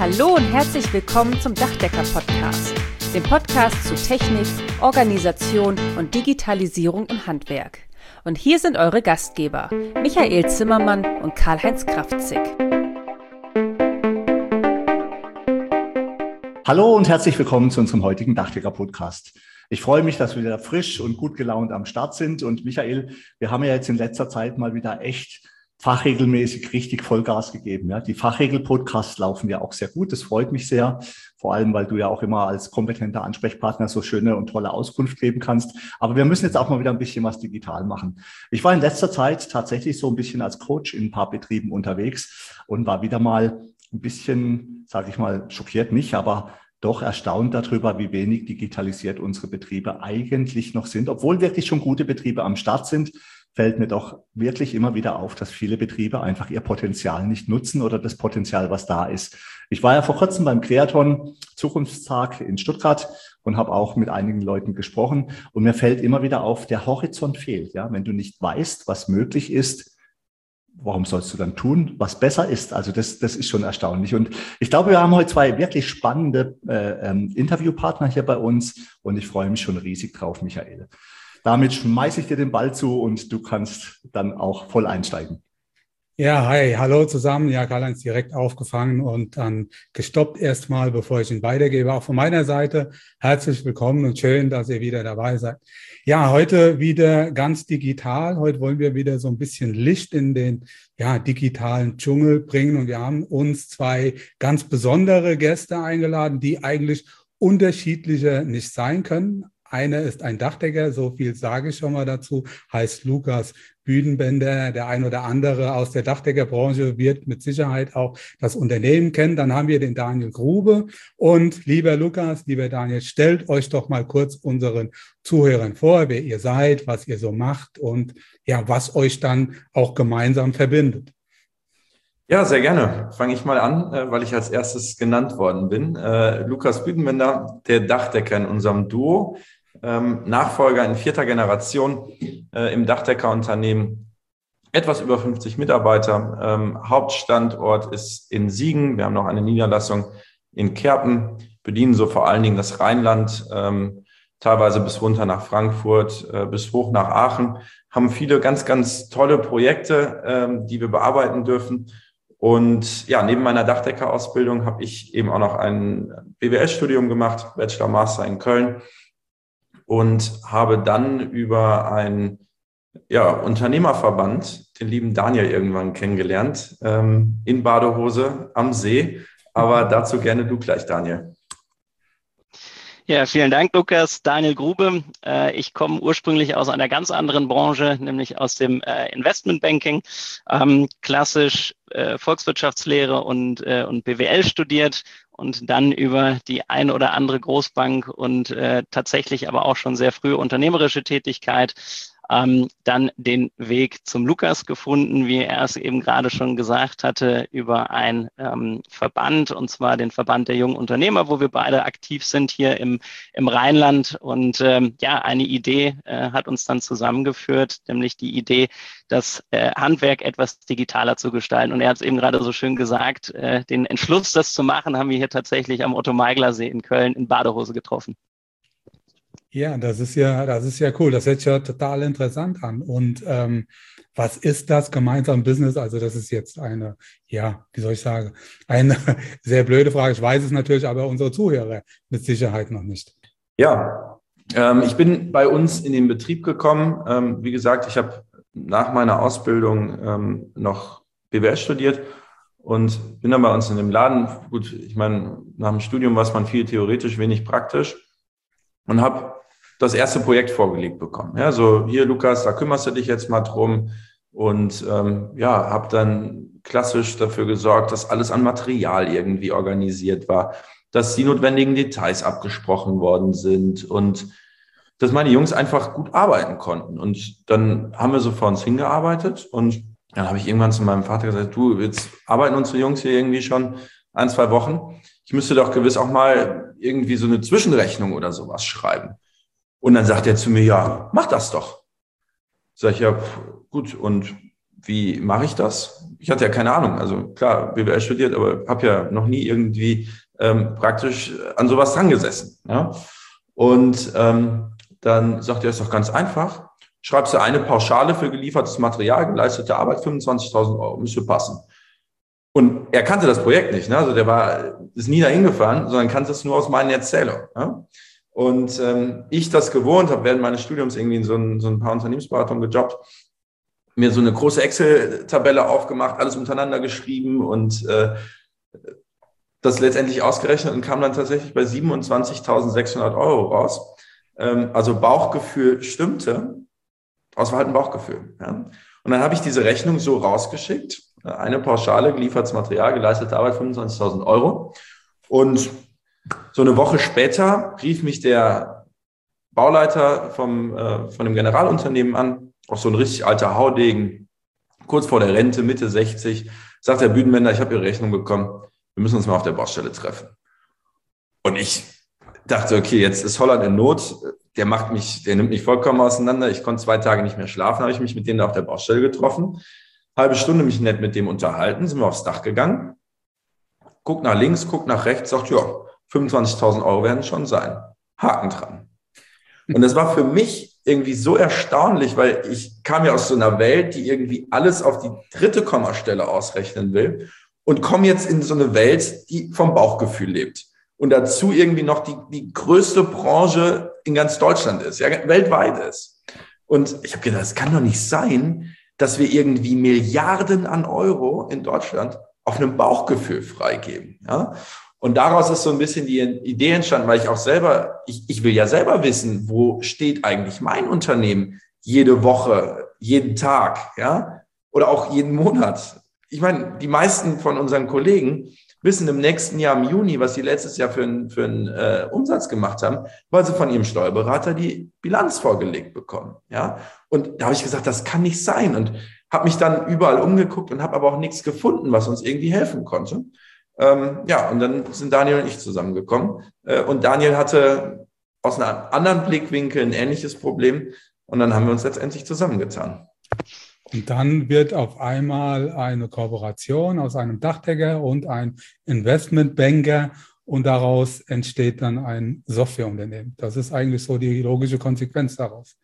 Hallo und herzlich willkommen zum Dachdecker-Podcast, dem Podcast zu Technik, Organisation und Digitalisierung im Handwerk. Und hier sind eure Gastgeber, Michael Zimmermann und Karl-Heinz Kraftzig. Hallo und herzlich willkommen zu unserem heutigen Dachdecker-Podcast. Ich freue mich, dass wir wieder frisch und gut gelaunt am Start sind. Und Michael, wir haben ja jetzt in letzter Zeit mal wieder echt fachregelmäßig richtig Vollgas gegeben. Ja, die Fachregel-Podcasts laufen ja auch sehr gut. Das freut mich sehr. Vor allem, weil du ja auch immer als kompetenter Ansprechpartner so schöne und tolle Auskunft geben kannst. Aber wir müssen jetzt auch mal wieder ein bisschen was digital machen. Ich war in letzter Zeit tatsächlich so ein bisschen als Coach in ein paar Betrieben unterwegs und war wieder mal ein bisschen, sage ich mal, schockiert nicht, aber doch erstaunt darüber, wie wenig digitalisiert unsere Betriebe eigentlich noch sind. Obwohl wirklich schon gute Betriebe am Start sind, fällt mir doch wirklich immer wieder auf, dass viele Betriebe einfach ihr Potenzial nicht nutzen oder das Potenzial, was da ist. Ich war ja vor kurzem beim Creaton Zukunftstag in Stuttgart und habe auch mit einigen Leuten gesprochen. Und mir fällt immer wieder auf, der Horizont fehlt. Ja, wenn du nicht weißt, was möglich ist, warum sollst du dann tun, was besser ist? Also das ist schon erstaunlich. Und ich glaube, wir haben heute zwei wirklich spannende Interviewpartner hier bei uns und ich freue mich schon riesig drauf, Michael. Damit schmeiße ich dir den Ball zu und du kannst dann auch voll einsteigen. Ja, hi, hallo zusammen. Ja, Karl-Heinz direkt aufgefangen und dann gestoppt erstmal, bevor ich ihn weitergebe. Auch von meiner Seite herzlich willkommen und schön, dass ihr wieder dabei seid. Ja, heute wieder ganz digital. Heute wollen wir wieder so ein bisschen Licht in den digitalen Dschungel bringen und wir haben uns zwei ganz besondere Gäste eingeladen, die eigentlich unterschiedlicher nicht sein können. Einer ist ein Dachdecker, so viel sage ich schon mal dazu, heißt Lukas Büdenbender. Der ein oder andere aus der Dachdeckerbranche wird mit Sicherheit auch das Unternehmen kennen. Dann haben wir den Daniel Grube. Und lieber Lukas, lieber Daniel, stellt euch doch mal kurz unseren Zuhörern vor, wer ihr seid, was ihr so macht und ja, was euch dann auch gemeinsam verbindet. Ja, sehr gerne. Fange ich mal an, weil ich als erstes genannt worden bin. Lukas Büdenbender, der Dachdecker in unserem Duo. Nachfolger in 4. Generation im Dachdeckerunternehmen, etwas über 50 Mitarbeiter. Hauptstandort ist in Siegen. Wir haben noch eine Niederlassung in Kerpen, bedienen so vor allen Dingen das Rheinland, teilweise bis runter nach Frankfurt, bis hoch nach Aachen, haben viele ganz, ganz tolle Projekte, die wir bearbeiten dürfen. Und ja, neben meiner Dachdeckerausbildung habe ich eben auch noch ein BWL-Studium gemacht, Bachelor Master in Köln. Und habe dann über einen Unternehmerverband den lieben Daniel irgendwann kennengelernt, in Badehose am See. Aber dazu gerne du gleich, Daniel. Ja, vielen Dank, Lukas. Daniel Grube. Ich komme ursprünglich aus einer ganz anderen Branche, nämlich aus dem Investmentbanking. Klassisch Volkswirtschaftslehre und BWL studiert und dann über die eine oder andere Großbank und tatsächlich aber auch schon sehr früh unternehmerische Tätigkeit dann den Weg zum Lukas gefunden, wie er es eben gerade schon gesagt hatte, über einen Verband, und zwar den Verband der jungen Unternehmer, wo wir beide aktiv sind hier im Rheinland. Und eine Idee hat uns dann zusammengeführt, nämlich die Idee, das Handwerk etwas digitaler zu gestalten. Und er hat es eben gerade so schön gesagt, den Entschluss, das zu machen, haben wir hier tatsächlich am Otto-Meigler-See in Köln in Badehose getroffen. Ja, das ist ja cool. Das hört sich ja total interessant an. Und was ist das gemeinsame Business? Also das ist jetzt eine sehr blöde Frage. Ich weiß es natürlich, aber unsere Zuhörer mit Sicherheit noch nicht. Ja, ich bin bei uns in den Betrieb gekommen. Wie gesagt, ich habe nach meiner Ausbildung noch BWL studiert und bin dann bei uns in dem Laden. Gut, ich meine, nach dem Studium war es man viel theoretisch, wenig praktisch. Und habe das erste Projekt vorgelegt bekommen. Ja, so hier, Lukas, da kümmerst du dich jetzt mal drum. Und habe dann klassisch dafür gesorgt, dass alles an Material irgendwie organisiert war, dass die notwendigen Details abgesprochen worden sind und dass meine Jungs einfach gut arbeiten konnten. Und dann haben wir so vor uns hingearbeitet und dann habe ich irgendwann zu meinem Vater gesagt, du, jetzt arbeiten unsere Jungs hier irgendwie schon 1-2 Wochen. Ich müsste doch gewiss auch mal irgendwie so eine Zwischenrechnung oder sowas schreiben. Und dann sagt er zu mir, ja, mach das doch. Sag ich, ja, gut. Und wie mache ich das? Ich hatte ja keine Ahnung. Also klar, BWL studiert, aber habe ja noch nie irgendwie praktisch an sowas dran gesessen. Ja? Und dann sagt er, ist doch ganz einfach. Schreibst du eine Pauschale für geliefertes Material, geleistete Arbeit, 25.000 Euro, müsste passen. Und er kannte das Projekt nicht. Ne? Also ist nie dahin gefahren, sondern kannte es nur aus meinen Erzählungen. Ja? Und ich das gewohnt, habe während meines Studiums irgendwie in so ein paar Unternehmensberatungen gejobbt, mir so eine große Excel-Tabelle aufgemacht, alles untereinander geschrieben und das letztendlich ausgerechnet und kam dann tatsächlich bei 27.600 Euro raus. Also Bauchgefühl stimmte, aber es war halt ein Bauchgefühl. Ja? Und dann habe ich diese Rechnung so rausgeschickt, eine Pauschale, geliefertes Material, geleistete Arbeit, 25.000 Euro. Und so eine Woche später rief mich der Bauleiter von dem Generalunternehmen an, auch so ein richtig alter Haudegen, kurz vor der Rente, Mitte 60, sagt der Bühnenbender, ich habe Ihre Rechnung bekommen, wir müssen uns mal auf der Baustelle treffen. Und ich dachte, okay, jetzt ist Holland in Not, der nimmt mich vollkommen auseinander, ich konnte 2 Tage nicht mehr schlafen, habe ich mich mit denen auf der Baustelle getroffen, halbe Stunde mich nett mit dem unterhalten, sind wir aufs Dach gegangen, guck nach links, guck nach rechts, sagt, ja, 25.000 Euro werden schon sein. Haken dran. Und das war für mich irgendwie so erstaunlich, weil ich kam ja aus so einer Welt, die irgendwie alles auf die 3. Kommastelle ausrechnen will und komme jetzt in so eine Welt, die vom Bauchgefühl lebt. Und dazu irgendwie noch die größte Branche in ganz Deutschland ist, ja, weltweit ist. Und ich habe gedacht, es kann doch nicht sein, dass wir irgendwie Milliarden an Euro in Deutschland auf einem Bauchgefühl freigeben. Ja? Und daraus ist so ein bisschen die Idee entstanden, weil ich auch selber, ich will ja selber wissen, wo steht eigentlich mein Unternehmen jede Woche, jeden Tag, ja, oder auch jeden Monat. Ich meine, die meisten von unseren Kollegen wissen im nächsten Jahr im Juni, was sie letztes Jahr für einen Umsatz gemacht haben, weil sie von ihrem Steuerberater die Bilanz vorgelegt bekommen, ja. Und da habe ich gesagt, das kann nicht sein und habe mich dann überall umgeguckt und habe aber auch nichts gefunden, was uns irgendwie helfen konnte. Ja, und dann sind Daniel und ich zusammengekommen. Und Daniel hatte aus einem anderen Blickwinkel ein ähnliches Problem. Und dann haben wir uns letztendlich zusammengetan. Und dann wird auf einmal eine Kooperation aus einem Dachdecker und einem Investmentbanker und daraus entsteht dann ein Softwareunternehmen. Das ist eigentlich so die logische Konsequenz daraus.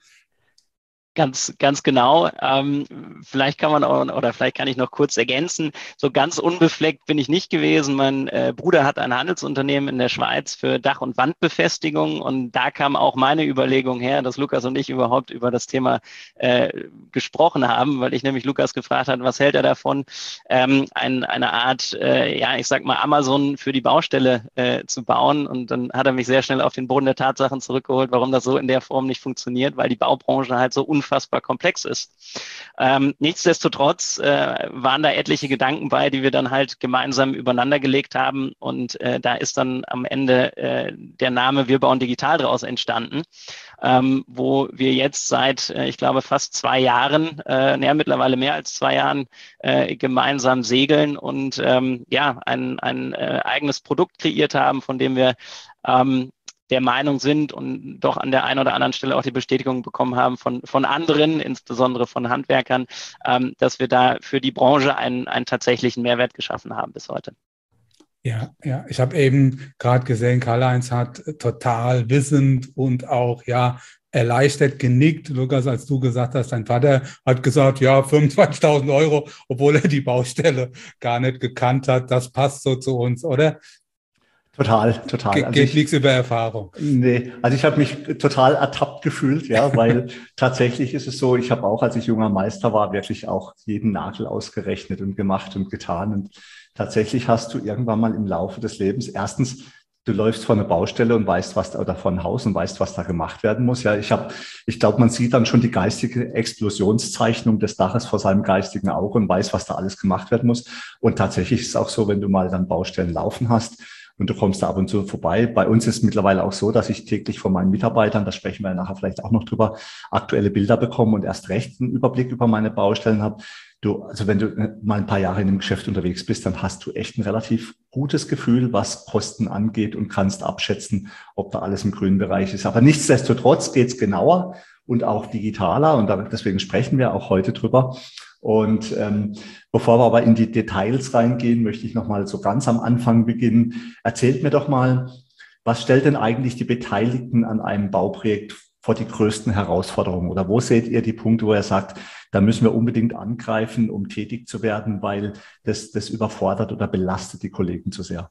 Ganz genau. Vielleicht kann ich noch kurz ergänzen. So ganz unbefleckt bin ich nicht gewesen. Mein Bruder hat ein Handelsunternehmen in der Schweiz für Dach- und Wandbefestigung und da kam auch meine Überlegung her, dass Lukas und ich überhaupt über das Thema gesprochen haben, weil ich nämlich Lukas gefragt habe, was hält er davon, eine Art, ich sag mal Amazon für die Baustelle zu bauen, und dann hat er mich sehr schnell auf den Boden der Tatsachen zurückgeholt, warum das so in der Form nicht funktioniert, weil die Baubranche halt so unfassbar komplex ist. Nichtsdestotrotz waren da etliche Gedanken bei, die wir dann halt gemeinsam übereinander gelegt haben, und da ist dann am Ende der Name Wir bauen digital draus entstanden, wo wir jetzt seit, ich glaube, fast 2 Jahren, mittlerweile mehr als 2 Jahren gemeinsam segeln und ein eigenes Produkt kreiert haben, von dem wir der Meinung sind und doch an der einen oder anderen Stelle auch die Bestätigung bekommen haben von anderen, insbesondere von Handwerkern, dass wir da für die Branche einen tatsächlichen Mehrwert geschaffen haben bis heute. Ja, ich habe eben gerade gesehen, Karl-Heinz hat total wissend und auch erleichtert genickt, Lukas, als du gesagt hast, dein Vater hat gesagt, 25.000 Euro, obwohl er die Baustelle gar nicht gekannt hat. Das passt so zu uns, oder? Total. Geht nichts über Erfahrung. Nee, also ich habe mich total ertappt gefühlt, weil tatsächlich ist es so, ich habe auch, als ich junger Meister war, wirklich auch jeden Nagel ausgerechnet und gemacht und getan. Und tatsächlich hast du irgendwann mal im Laufe des Lebens, erstens, du läufst vor eine Baustelle und weißt, oder vor ein Haus und weißt, was da gemacht werden muss. Ja, ich glaube, man sieht dann schon die geistige Explosionszeichnung des Daches vor seinem geistigen Auge und weiß, was da alles gemacht werden muss. Und tatsächlich ist es auch so, wenn du mal dann Baustellen laufen hast, und du kommst da ab und zu vorbei. Bei uns ist es mittlerweile auch so, dass ich täglich von meinen Mitarbeitern, da sprechen wir nachher vielleicht auch noch drüber, aktuelle Bilder bekomme und erst recht einen Überblick über meine Baustellen habe. Also wenn du mal ein paar Jahre in dem Geschäft unterwegs bist, dann hast du echt ein relativ gutes Gefühl, was Kosten angeht, und kannst abschätzen, ob da alles im grünen Bereich ist. Aber nichtsdestotrotz geht's genauer und auch digitaler, und deswegen sprechen wir auch heute drüber. Und bevor wir aber in die Details reingehen, möchte ich nochmal so ganz am Anfang beginnen. Erzählt mir doch mal, was stellt denn eigentlich die Beteiligten an einem Bauprojekt vor die größten Herausforderungen? Oder wo seht ihr die Punkte, wo ihr sagt, da müssen wir unbedingt angreifen, um tätig zu werden, weil das überfordert oder belastet die Kollegen zu sehr?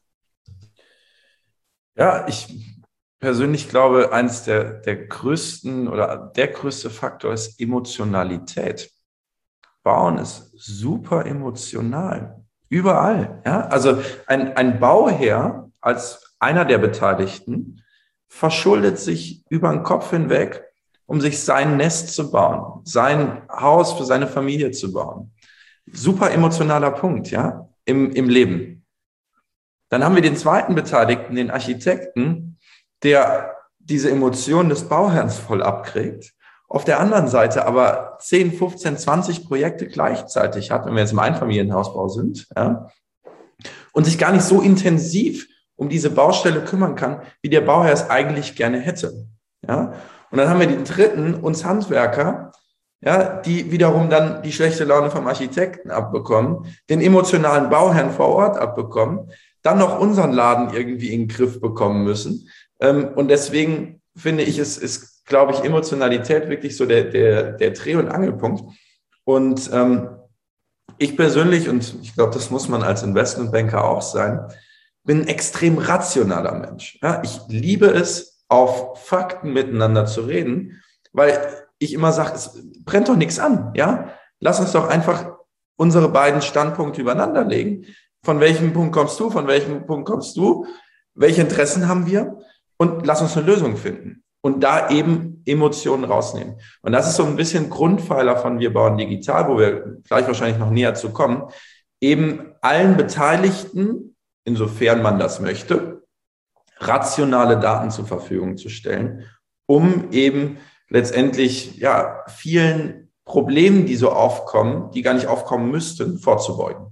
Ja, ich persönlich glaube, eines der größten oder der größte Faktor ist Emotionalität. Bauen ist super emotional. Überall. Ja? Also ein Bauherr als einer der Beteiligten verschuldet sich über den Kopf hinweg, um sich sein Nest zu bauen, sein Haus für seine Familie zu bauen. Super emotionaler Punkt, ja, im Leben. Dann haben wir den zweiten Beteiligten, den Architekten, der diese Emotionen des Bauherrns voll abkriegt. Auf der anderen Seite aber 10, 15, 20 Projekte gleichzeitig hat, wenn wir jetzt im Einfamilienhausbau sind, ja, und sich gar nicht so intensiv um diese Baustelle kümmern kann, wie der Bauherr es eigentlich gerne hätte. Ja? Und dann haben wir den dritten, uns Handwerker, ja, die wiederum dann die schlechte Laune vom Architekten abbekommen, den emotionalen Bauherrn vor Ort abbekommen, dann noch unseren Laden irgendwie in den Griff bekommen müssen. Und deswegen finde ich, es ist, glaube ich, Emotionalität wirklich so der Dreh- und Angelpunkt. Und ich persönlich, und ich glaube, das muss man als Investmentbanker auch sein, bin ein extrem rationaler Mensch. Ja, ich liebe es, auf Fakten miteinander zu reden, weil ich immer sage, es brennt doch nichts an. Ja? Lass uns doch einfach unsere beiden Standpunkte übereinander legen. Von welchem Punkt kommst du? Von welchem Punkt kommst du? Welche Interessen haben wir? Und lass uns eine Lösung finden. Und da eben Emotionen rausnehmen. Und das ist so ein bisschen Grundpfeiler von Wir bauen digital, wo wir gleich wahrscheinlich noch näher zu kommen, eben allen Beteiligten, insofern man das möchte, rationale Daten zur Verfügung zu stellen, um eben letztendlich ja vielen Problemen, die so aufkommen, die gar nicht aufkommen müssten, vorzubeugen.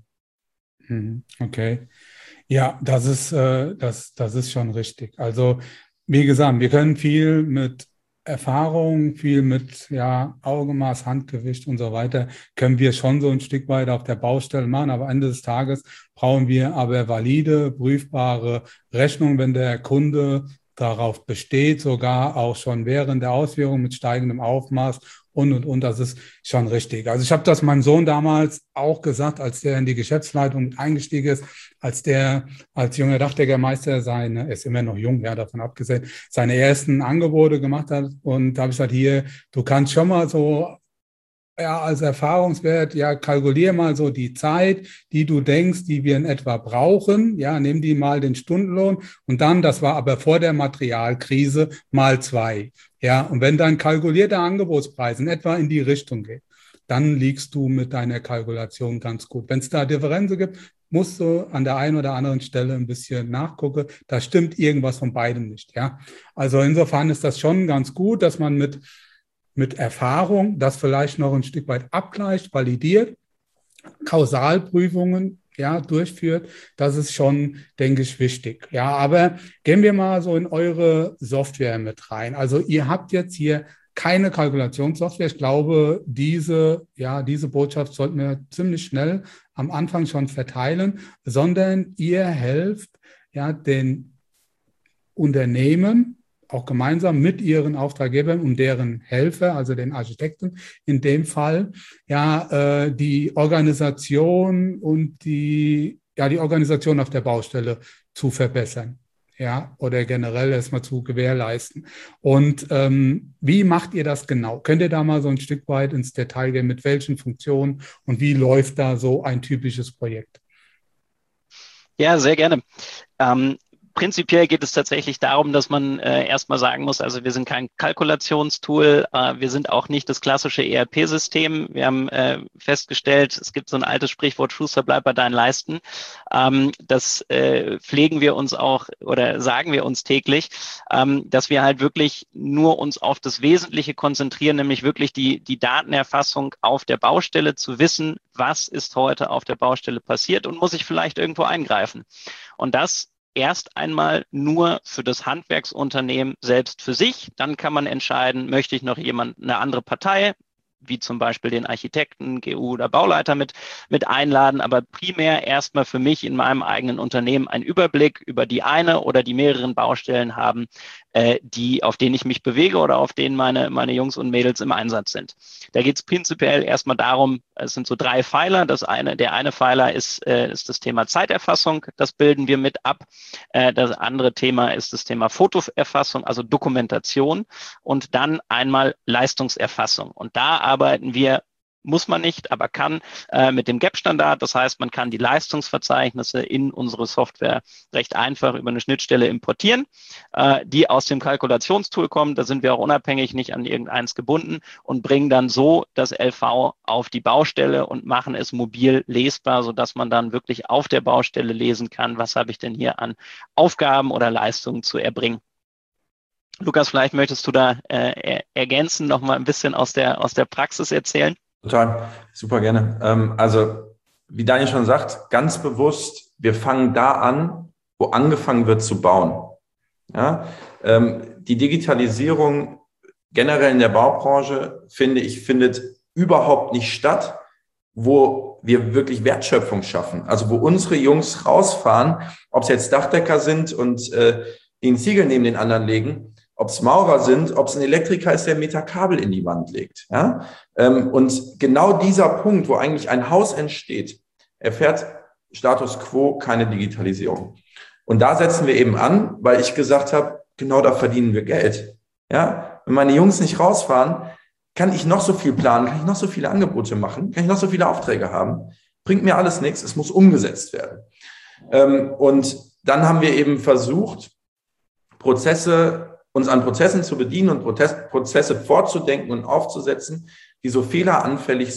Okay. Ja, das ist schon richtig. Also, wie gesagt, wir können viel mit Erfahrung, viel mit Augenmaß, Handgewicht und so weiter, können wir schon so ein Stück weit auf der Baustelle machen. Aber am Ende des Tages brauchen wir aber valide, prüfbare Rechnungen, wenn der Kunde darauf besteht, sogar auch schon während der Ausführung mit steigendem Aufmaß und. Das ist schon richtig. Also ich habe das meinem Sohn damals auch gesagt, als der in die Geschäftsleitung eingestiegen ist, als der als junger Dachdeckermeister er ist immer noch jung, ja, davon abgesehen, seine ersten Angebote gemacht hat. Und da habe ich gesagt, hier, du kannst schon mal so, ja, als Erfahrungswert, ja, kalkulier mal so die Zeit, die du denkst, die wir in etwa brauchen. Ja, nimm die mal den Stundenlohn und dann, das war aber vor der Materialkrise, mal 2. Ja, und wenn dein kalkulierter Angebotspreis in etwa in die Richtung geht, dann liegst du mit deiner Kalkulation ganz gut. Wenn es da Differenzen gibt, musst du an der einen oder anderen Stelle ein bisschen nachgucken. Da stimmt irgendwas von beidem nicht. Ja, also insofern ist das schon ganz gut, dass man mit Erfahrung das vielleicht noch ein Stück weit abgleicht, validiert, Kausalprüfungen durchführt. Das ist schon, denke ich, wichtig. Ja, aber gehen wir mal so in eure Software mit rein. Also ihr habt jetzt hier keine Kalkulationssoftware. Ich glaube, diese Botschaft sollten wir ziemlich schnell am Anfang schon verteilen, sondern ihr helft den Unternehmen auch gemeinsam mit ihren Auftraggebern und deren Helfer, also den Architekten in dem Fall, die Organisation und die Organisation auf der Baustelle zu verbessern. Ja, oder generell erstmal zu gewährleisten. Und wie macht ihr das genau? Könnt ihr da mal so ein Stück weit ins Detail gehen, mit welchen Funktionen und wie läuft da so ein typisches Projekt? Ja, sehr gerne. Prinzipiell geht es tatsächlich darum, dass man erstmal sagen muss, also wir sind kein Kalkulationstool, wir sind auch nicht das klassische ERP-System. Wir haben festgestellt, es gibt so ein altes Sprichwort, Schuster, bleib bei deinen Leisten. Das pflegen wir uns auch oder sagen wir uns täglich, dass wir halt wirklich nur uns auf das Wesentliche konzentrieren, nämlich wirklich die Datenerfassung auf der Baustelle, zu wissen, was ist heute auf der Baustelle passiert und muss ich vielleicht irgendwo eingreifen. Und das erst einmal nur für das Handwerksunternehmen selbst für sich. Dann kann man entscheiden, möchte ich noch eine andere Partei wie zum Beispiel den Architekten, GU oder Bauleiter mit einladen, aber primär erstmal für mich in meinem eigenen Unternehmen einen Überblick über die eine oder die mehreren Baustellen haben, auf denen ich mich bewege oder auf denen meine Jungs und Mädels im Einsatz sind. Da geht es prinzipiell erstmal darum, es sind so 3 Pfeiler. Der eine Pfeiler ist das Thema Zeiterfassung, das bilden wir mit ab. Das andere Thema ist das Thema Fotoerfassung, also Dokumentation, und dann einmal Leistungserfassung. Und da arbeiten wir, muss man nicht, aber kann, mit dem GAP-Standard. Das heißt, man kann die Leistungsverzeichnisse in unsere Software recht einfach über eine Schnittstelle importieren, die aus dem Kalkulationstool kommen. Da sind wir auch unabhängig, nicht an irgendeins gebunden, und bringen dann so das LV auf die Baustelle und machen es mobil lesbar, sodass man dann wirklich auf der Baustelle lesen kann, was habe ich denn hier an Aufgaben oder Leistungen zu erbringen. Lukas, vielleicht möchtest du da ergänzen, noch mal ein bisschen aus der Praxis erzählen? Total, super gerne. Also, wie Daniel schon sagt, ganz bewusst, wir fangen da an, wo angefangen wird zu bauen. Ja? Die Digitalisierung generell in der Baubranche, finde ich, findet überhaupt nicht statt, wo wir wirklich Wertschöpfung schaffen. Also, wo unsere Jungs rausfahren, ob es jetzt Dachdecker sind und den Ziegel neben den anderen legen, ob es Maurer sind, ob es ein Elektriker ist, der einen Meter Kabel in die Wand legt. Ja? Und genau dieser Punkt, wo eigentlich ein Haus entsteht, erfährt Status quo keine Digitalisierung. Und da setzen wir eben an, weil ich gesagt habe, genau da verdienen wir Geld. Ja? Wenn meine Jungs nicht rausfahren, kann ich noch so viel planen, kann ich noch so viele Angebote machen, kann ich noch so viele Aufträge haben, bringt mir alles nichts, es muss umgesetzt werden. Und dann haben wir eben versucht, uns an Prozessen zu bedienen und Prozesse vorzudenken und aufzusetzen, die so fehlerunanfällig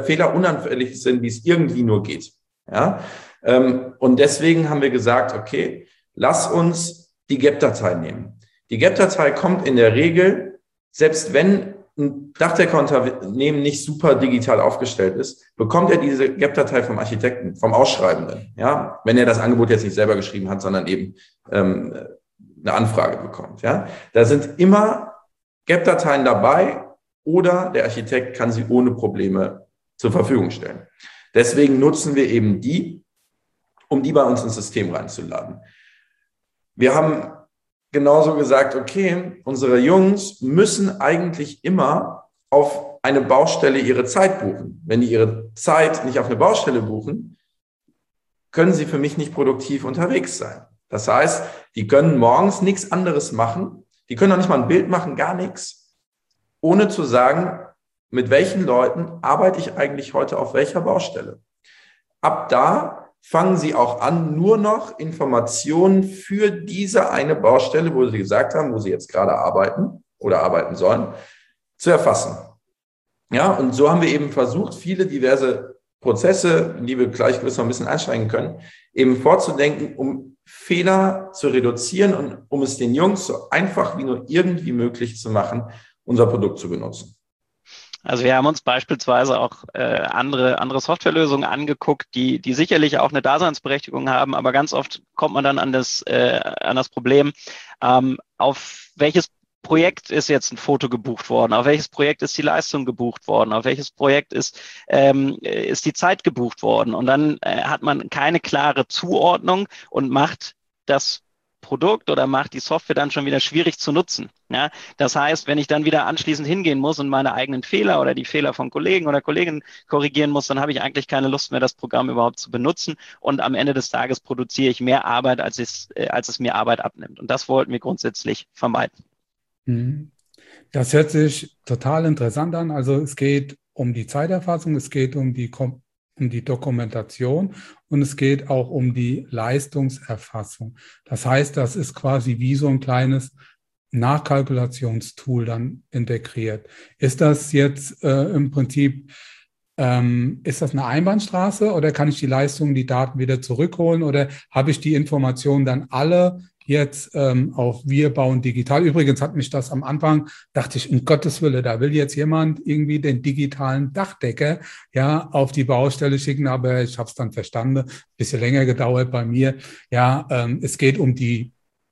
sind, wie es irgendwie nur geht. Ja? Und deswegen haben wir gesagt, okay, lass uns die GAP-Datei nehmen. Die GAP-Datei kommt in der Regel, selbst wenn ein Dachdeckerunternehmen nicht super digital aufgestellt ist, bekommt er diese GAP-Datei vom Architekten, vom Ausschreibenden. Ja? Wenn er das Angebot jetzt nicht selber geschrieben hat, sondern eben eine Anfrage bekommt. Ja? Da sind immer GAP-Dateien dabei oder der Architekt kann sie ohne Probleme zur Verfügung stellen. Deswegen nutzen wir eben die, um die bei uns ins System reinzuladen. Wir haben genauso gesagt, okay, unsere Jungs müssen eigentlich immer auf eine Baustelle ihre Zeit buchen. Wenn die ihre Zeit nicht auf eine Baustelle buchen, können sie für mich nicht produktiv unterwegs sein. Das heißt, die können morgens nichts anderes machen. Die können auch nicht mal ein Bild machen, gar nichts, ohne zu sagen, mit welchen Leuten arbeite ich eigentlich heute auf welcher Baustelle. Ab da fangen sie auch an, nur noch Informationen für diese eine Baustelle, wo sie gesagt haben, wo sie jetzt gerade arbeiten oder arbeiten sollen, zu erfassen. Ja, und so haben wir eben versucht, viele diverse Prozesse, in die wir gleich gewiss noch ein bisschen einsteigen können, eben vorzudenken, um Fehler zu reduzieren und um es den Jungs so einfach wie nur irgendwie möglich zu machen, unser Produkt zu benutzen. Also wir haben uns beispielsweise auch andere Softwarelösungen angeguckt, die sicherlich auch eine Daseinsberechtigung haben, aber ganz oft kommt man dann an das Problem, auf welches Projekt ist jetzt ein Foto gebucht worden, auf welches Projekt ist die Leistung gebucht worden, auf welches Projekt ist die Zeit gebucht worden, und dann hat man keine klare Zuordnung und macht das Produkt oder macht die Software dann schon wieder schwierig zu nutzen. Ja? Das heißt, wenn ich dann wieder anschließend hingehen muss und meine eigenen Fehler oder die Fehler von Kollegen oder Kolleginnen korrigieren muss, dann habe ich eigentlich keine Lust mehr, das Programm überhaupt zu benutzen, und am Ende des Tages produziere ich mehr Arbeit, als es mir Arbeit abnimmt. Und das wollten wir grundsätzlich vermeiden. Das hört sich total interessant an. Also es geht um die Zeiterfassung, es geht um die Dokumentation und es geht auch um die Leistungserfassung. Das heißt, das ist quasi wie so ein kleines Nachkalkulationstool dann integriert. Ist das jetzt im Prinzip, ist das eine Einbahnstraße oder kann ich die Leistung, die Daten wieder zurückholen, oder habe ich die Informationen dann alle jetzt auf Wir bauen digital? Übrigens hat mich das am Anfang, dachte ich, um Gottes Willen, da will jetzt jemand irgendwie den digitalen Dachdecker ja auf die Baustelle schicken, aber ich habe es dann verstanden, ein bisschen länger gedauert bei mir. Ja, es geht um die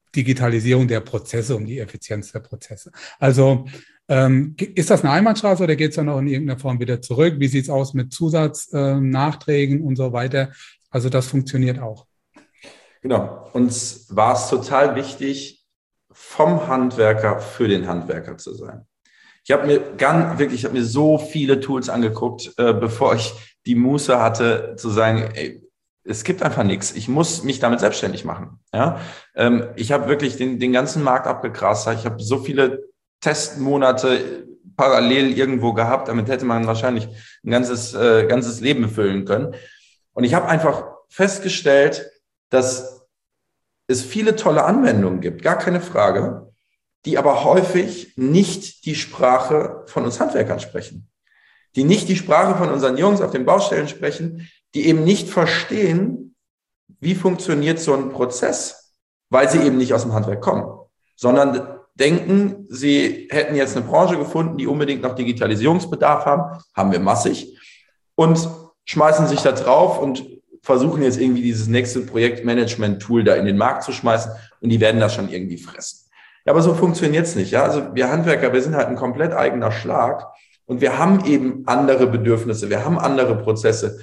Digitalisierung der Prozesse, um die Effizienz der Prozesse. Also ist das eine Einbahnstraße oder geht es dann noch in irgendeiner Form wieder zurück? Wie sieht es aus mit Zusatznachträgen und so weiter? Also das funktioniert auch. Genau. Uns war es total wichtig, vom Handwerker für den Handwerker zu sein. Ich habe mir so viele Tools angeguckt, bevor ich die Muße hatte, zu sagen, ey, es gibt einfach nichts. Ich muss mich damit selbstständig machen. Ja? Ich habe wirklich den ganzen Markt abgegrast. Ich habe so viele Testmonate parallel irgendwo gehabt. Damit hätte man wahrscheinlich ein ganzes Leben befüllen können. Und ich habe einfach festgestellt, dass es viele tolle Anwendungen gibt, gar keine Frage, die aber häufig nicht die Sprache von uns Handwerkern sprechen. Die nicht die Sprache von unseren Jungs auf den Baustellen sprechen, die eben nicht verstehen, wie funktioniert so ein Prozess, weil sie eben nicht aus dem Handwerk kommen, sondern denken, sie hätten jetzt eine Branche gefunden, die unbedingt noch Digitalisierungsbedarf haben wir massig, und schmeißen sich da drauf und versuchen jetzt irgendwie dieses nächste Projektmanagement-Tool da in den Markt zu schmeißen und die werden das schon irgendwie fressen. Ja, aber so funktioniert es nicht. Ja? Also wir Handwerker, wir sind halt ein komplett eigener Schlag und wir haben eben andere Bedürfnisse, wir haben andere Prozesse.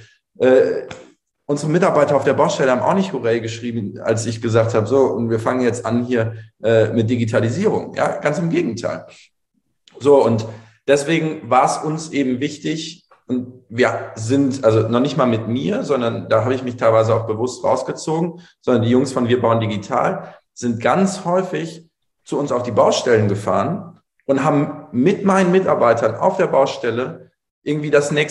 Unsere Mitarbeiter auf der Baustelle haben auch nicht Hurray geschrieben, als ich gesagt habe, so, und wir fangen jetzt an hier mit Digitalisierung. Ja, ganz im Gegenteil. So, und deswegen war es uns eben wichtig, und wir sind, also noch nicht mal mit mir, sondern da habe ich mich teilweise auch bewusst rausgezogen, sondern die Jungs von Wir bauen digital sind ganz häufig zu uns auf die Baustellen gefahren und haben mit meinen Mitarbeitern auf der Baustelle irgendwie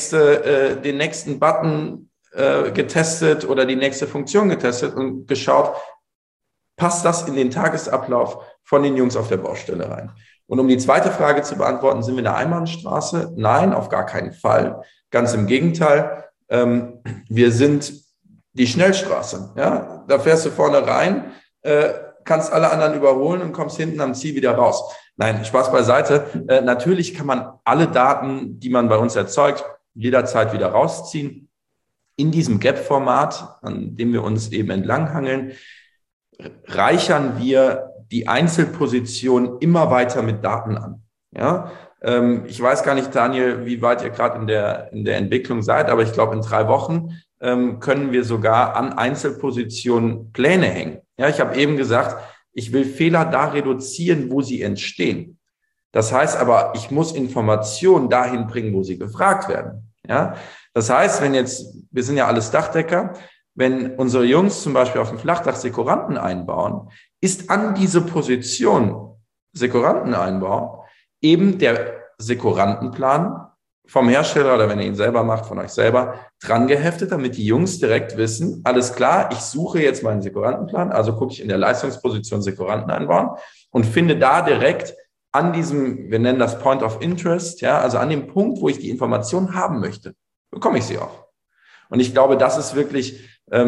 den nächsten Button getestet oder die nächste Funktion getestet und geschaut, passt das in den Tagesablauf von den Jungs auf der Baustelle rein? Und um die zweite Frage zu beantworten, sind wir eine Einbahnstraße? Nein, auf gar keinen Fall. Ganz im Gegenteil. Wir sind die Schnellstraße. Ja? Da fährst du vorne rein, kannst alle anderen überholen und kommst hinten am Ziel wieder raus. Nein, Spaß beiseite. Natürlich kann man alle Daten, die man bei uns erzeugt, jederzeit wieder rausziehen. In diesem Gap-Format, an dem wir uns eben entlanghangeln, reichern wir die Einzelposition immer weiter mit Daten an. Ja? Ich weiß gar nicht, Daniel, wie weit ihr gerade in der Entwicklung seid, aber ich glaube, in 3 Wochen können wir sogar an Einzelpositionen Pläne hängen. Ja, ich habe eben gesagt, ich will Fehler da reduzieren, wo sie entstehen. Das heißt aber, ich muss Informationen dahin bringen, wo sie gefragt werden. Ja? Das heißt, wir sind ja alles Dachdecker, wenn unsere Jungs zum Beispiel auf dem Flachdach Sekuranten einbauen, ist an diese Position Sekuranteneinbau eben der Sekurantenplan vom Hersteller oder wenn ihr ihn selber macht, von euch selber, dran geheftet, damit die Jungs direkt wissen, alles klar, ich suche jetzt meinen Sekurantenplan, also gucke ich in der Leistungsposition Sekuranten einbauen und finde da direkt an diesem, wir nennen das Point of Interest, ja, also an dem Punkt, wo ich die Information haben möchte, bekomme ich sie auch. Und ich glaube, das ist wirklich,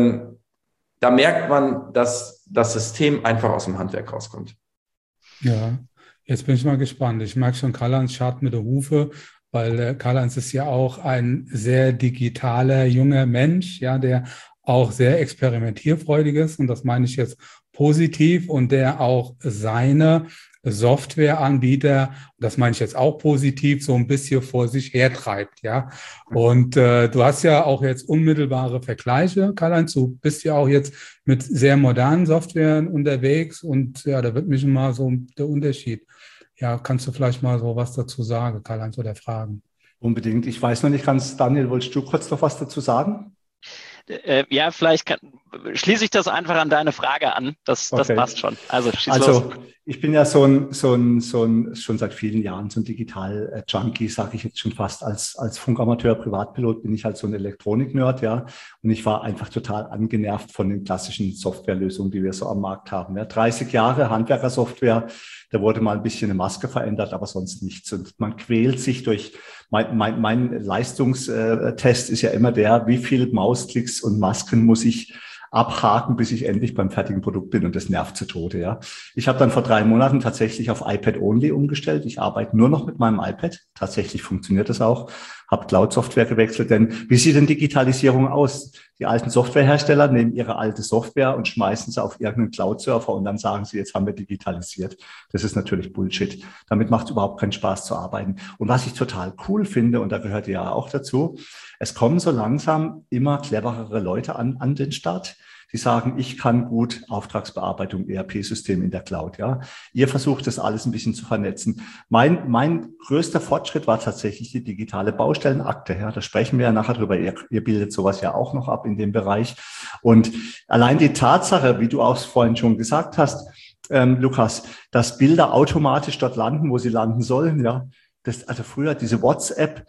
da merkt man, dass das System einfach aus dem Handwerk rauskommt. Ja, jetzt bin ich mal gespannt. Ich merke schon, Karl-Heinz scharrt mit der Hufe, weil Karl-Heinz ist ja auch ein sehr digitaler, junger Mensch, ja, der auch sehr experimentierfreudig ist. Und das meine ich jetzt positiv und der auch seine Softwareanbieter, das meine ich jetzt auch positiv, so ein bisschen vor sich hertreibt, ja. Und du hast ja auch jetzt unmittelbare Vergleiche, Karl-Heinz, du bist ja auch jetzt mit sehr modernen Softwaren unterwegs und ja, da wird mich mal so der Unterschied. Ja, kannst du vielleicht mal so was dazu sagen, Karl-Heinz, oder fragen? Unbedingt. Ich weiß noch nicht ganz, Daniel, wolltest du kurz noch was dazu sagen? Ja, vielleicht schließe ich das einfach an deine Frage an. Das passt schon. Also schieß los. Ich bin ja schon seit vielen Jahren so ein Digital-Junkie, sage ich jetzt schon fast. Als Funkamateur, Privatpilot bin ich halt so ein Elektronik-Nerd, ja. Und ich war einfach total angenervt von den klassischen Softwarelösungen, die wir so am Markt haben. Ja, 30 Jahre Handwerkersoftware, da wurde mal ein bisschen eine Maske verändert, aber sonst nichts. Und man quält sich durch, mein Leistungstest ist ja immer der, wie viel Mausklicks und Masken muss ich abhaken, bis ich endlich beim fertigen Produkt bin und das nervt zu Tode. Ja. Ich habe dann vor 3 Monaten tatsächlich auf iPad-Only umgestellt. Ich arbeite nur noch mit meinem iPad. Tatsächlich funktioniert das auch. Habe Cloud-Software gewechselt, denn wie sieht denn Digitalisierung aus? Die alten Softwarehersteller nehmen ihre alte Software und schmeißen sie auf irgendeinen Cloud-Server und dann sagen sie, jetzt haben wir digitalisiert. Das ist natürlich Bullshit. Damit macht es überhaupt keinen Spaß zu arbeiten. Und was ich total cool finde, und da gehört ja auch dazu, es kommen so langsam immer cleverere Leute an den Start. Die sagen, ich kann gut Auftragsbearbeitung, ERP-System in der Cloud. Ja, ihr versucht das alles ein bisschen zu vernetzen. Mein größter Fortschritt war tatsächlich die digitale Baustellenakte. Ja, da sprechen wir ja nachher drüber. Ihr bildet sowas ja auch noch ab in dem Bereich. Und allein die Tatsache, wie du auch vorhin schon gesagt hast, Lukas, dass Bilder automatisch dort landen, wo sie landen sollen. Ja, also früher diese WhatsApp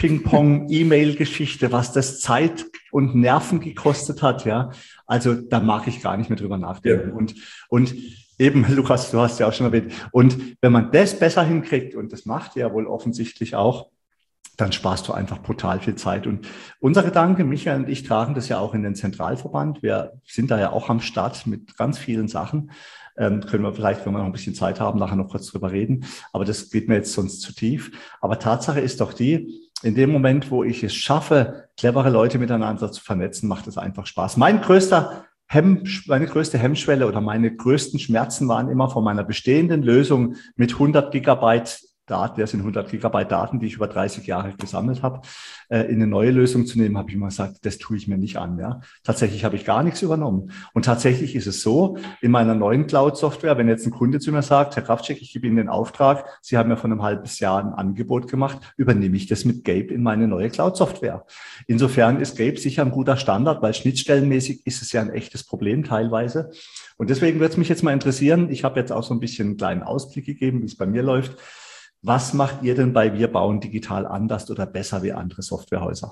Ping-Pong-E-Mail-Geschichte, was das Zeit und Nerven gekostet hat, ja. Also da mag ich gar nicht mehr drüber nachdenken. Ja. Und eben, Lukas, du hast ja auch schon erwähnt, und wenn man das besser hinkriegt, und das macht ihr ja wohl offensichtlich auch, dann sparst du einfach brutal viel Zeit. Und unser Gedanke, Michael und ich tragen das ja auch in den Zentralverband. Wir sind da ja auch am Start mit ganz vielen Sachen. Können wir vielleicht, wenn wir noch ein bisschen Zeit haben, nachher noch kurz drüber reden. Aber das geht mir jetzt sonst zu tief. Aber Tatsache ist doch die, in dem Moment, wo ich es schaffe, clevere Leute miteinander zu vernetzen, macht es einfach Spaß. Meine größte Hemmschwelle oder meine größten Schmerzen waren immer von meiner bestehenden Lösung mit 100 Gigabyte Daten, das sind 100 Gigabyte Daten, die ich über 30 Jahre gesammelt habe, in eine neue Lösung zu nehmen, habe ich immer gesagt, das tue ich mir nicht an. Ja. Tatsächlich habe ich gar nichts übernommen. Und tatsächlich ist es so, in meiner neuen Cloud-Software, wenn jetzt ein Kunde zu mir sagt, Herr Kraftschick, ich gebe Ihnen den Auftrag, Sie haben mir vor einem halben Jahr ein Angebot gemacht, übernehme ich das mit Gabe in meine neue Cloud-Software. Insofern ist Gabe sicher ein guter Standard, weil schnittstellenmäßig ist es ja ein echtes Problem teilweise. Und deswegen würde es mich jetzt mal interessieren, ich habe jetzt auch so ein bisschen einen kleinen Ausblick gegeben, wie es bei mir läuft. Was macht ihr denn bei Wir bauen digital anders oder besser wie andere Softwarehäuser?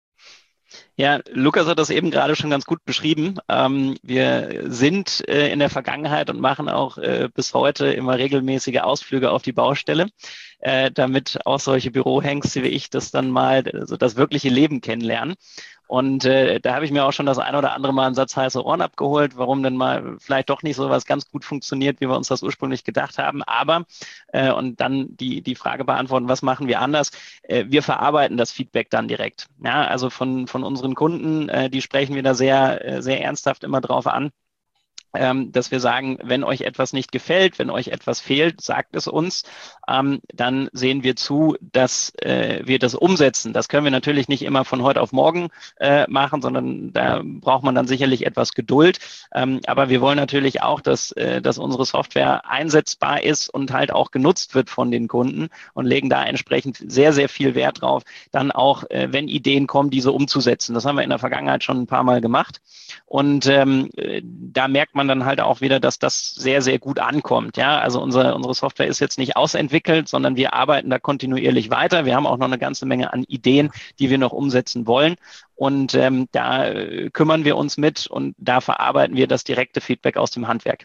Ja, Lukas hat das eben gerade schon ganz gut beschrieben. Wir sind in der Vergangenheit und machen auch bis heute immer regelmäßige Ausflüge auf die Baustelle, damit auch solche Bürohengste wie ich das dann mal, also das wirkliche Leben kennenlernen. Und da habe ich mir auch schon das ein oder andere Mal einen Satz heiße Ohren abgeholt, warum denn mal vielleicht doch nicht so was ganz gut funktioniert, wie wir uns das ursprünglich gedacht haben. Aber, und dann die Frage beantworten, was machen wir anders? Wir verarbeiten das Feedback dann direkt. Ja, also von unseren Kunden, die sprechen wir da sehr, sehr ernsthaft immer drauf an, dass wir sagen, wenn euch etwas nicht gefällt, wenn euch etwas fehlt, sagt es uns, dann sehen wir zu, dass wir das umsetzen. Das können wir natürlich nicht immer von heute auf morgen machen, sondern da braucht man dann sicherlich etwas Geduld. Aber wir wollen natürlich auch, dass unsere Software einsetzbar ist und halt auch genutzt wird von den Kunden und legen da entsprechend sehr, sehr viel Wert drauf, dann auch, wenn Ideen kommen, diese umzusetzen. Das haben wir in der Vergangenheit schon ein paar Mal gemacht. Und da merkt man dann halt auch wieder, dass das sehr, sehr gut ankommt. Ja, also unsere Software ist jetzt nicht ausentwickelt, sondern wir arbeiten da kontinuierlich weiter. Wir haben auch noch eine ganze Menge an Ideen, die wir noch umsetzen wollen. Und da kümmern wir uns mit und da verarbeiten wir das direkte Feedback aus dem Handwerk.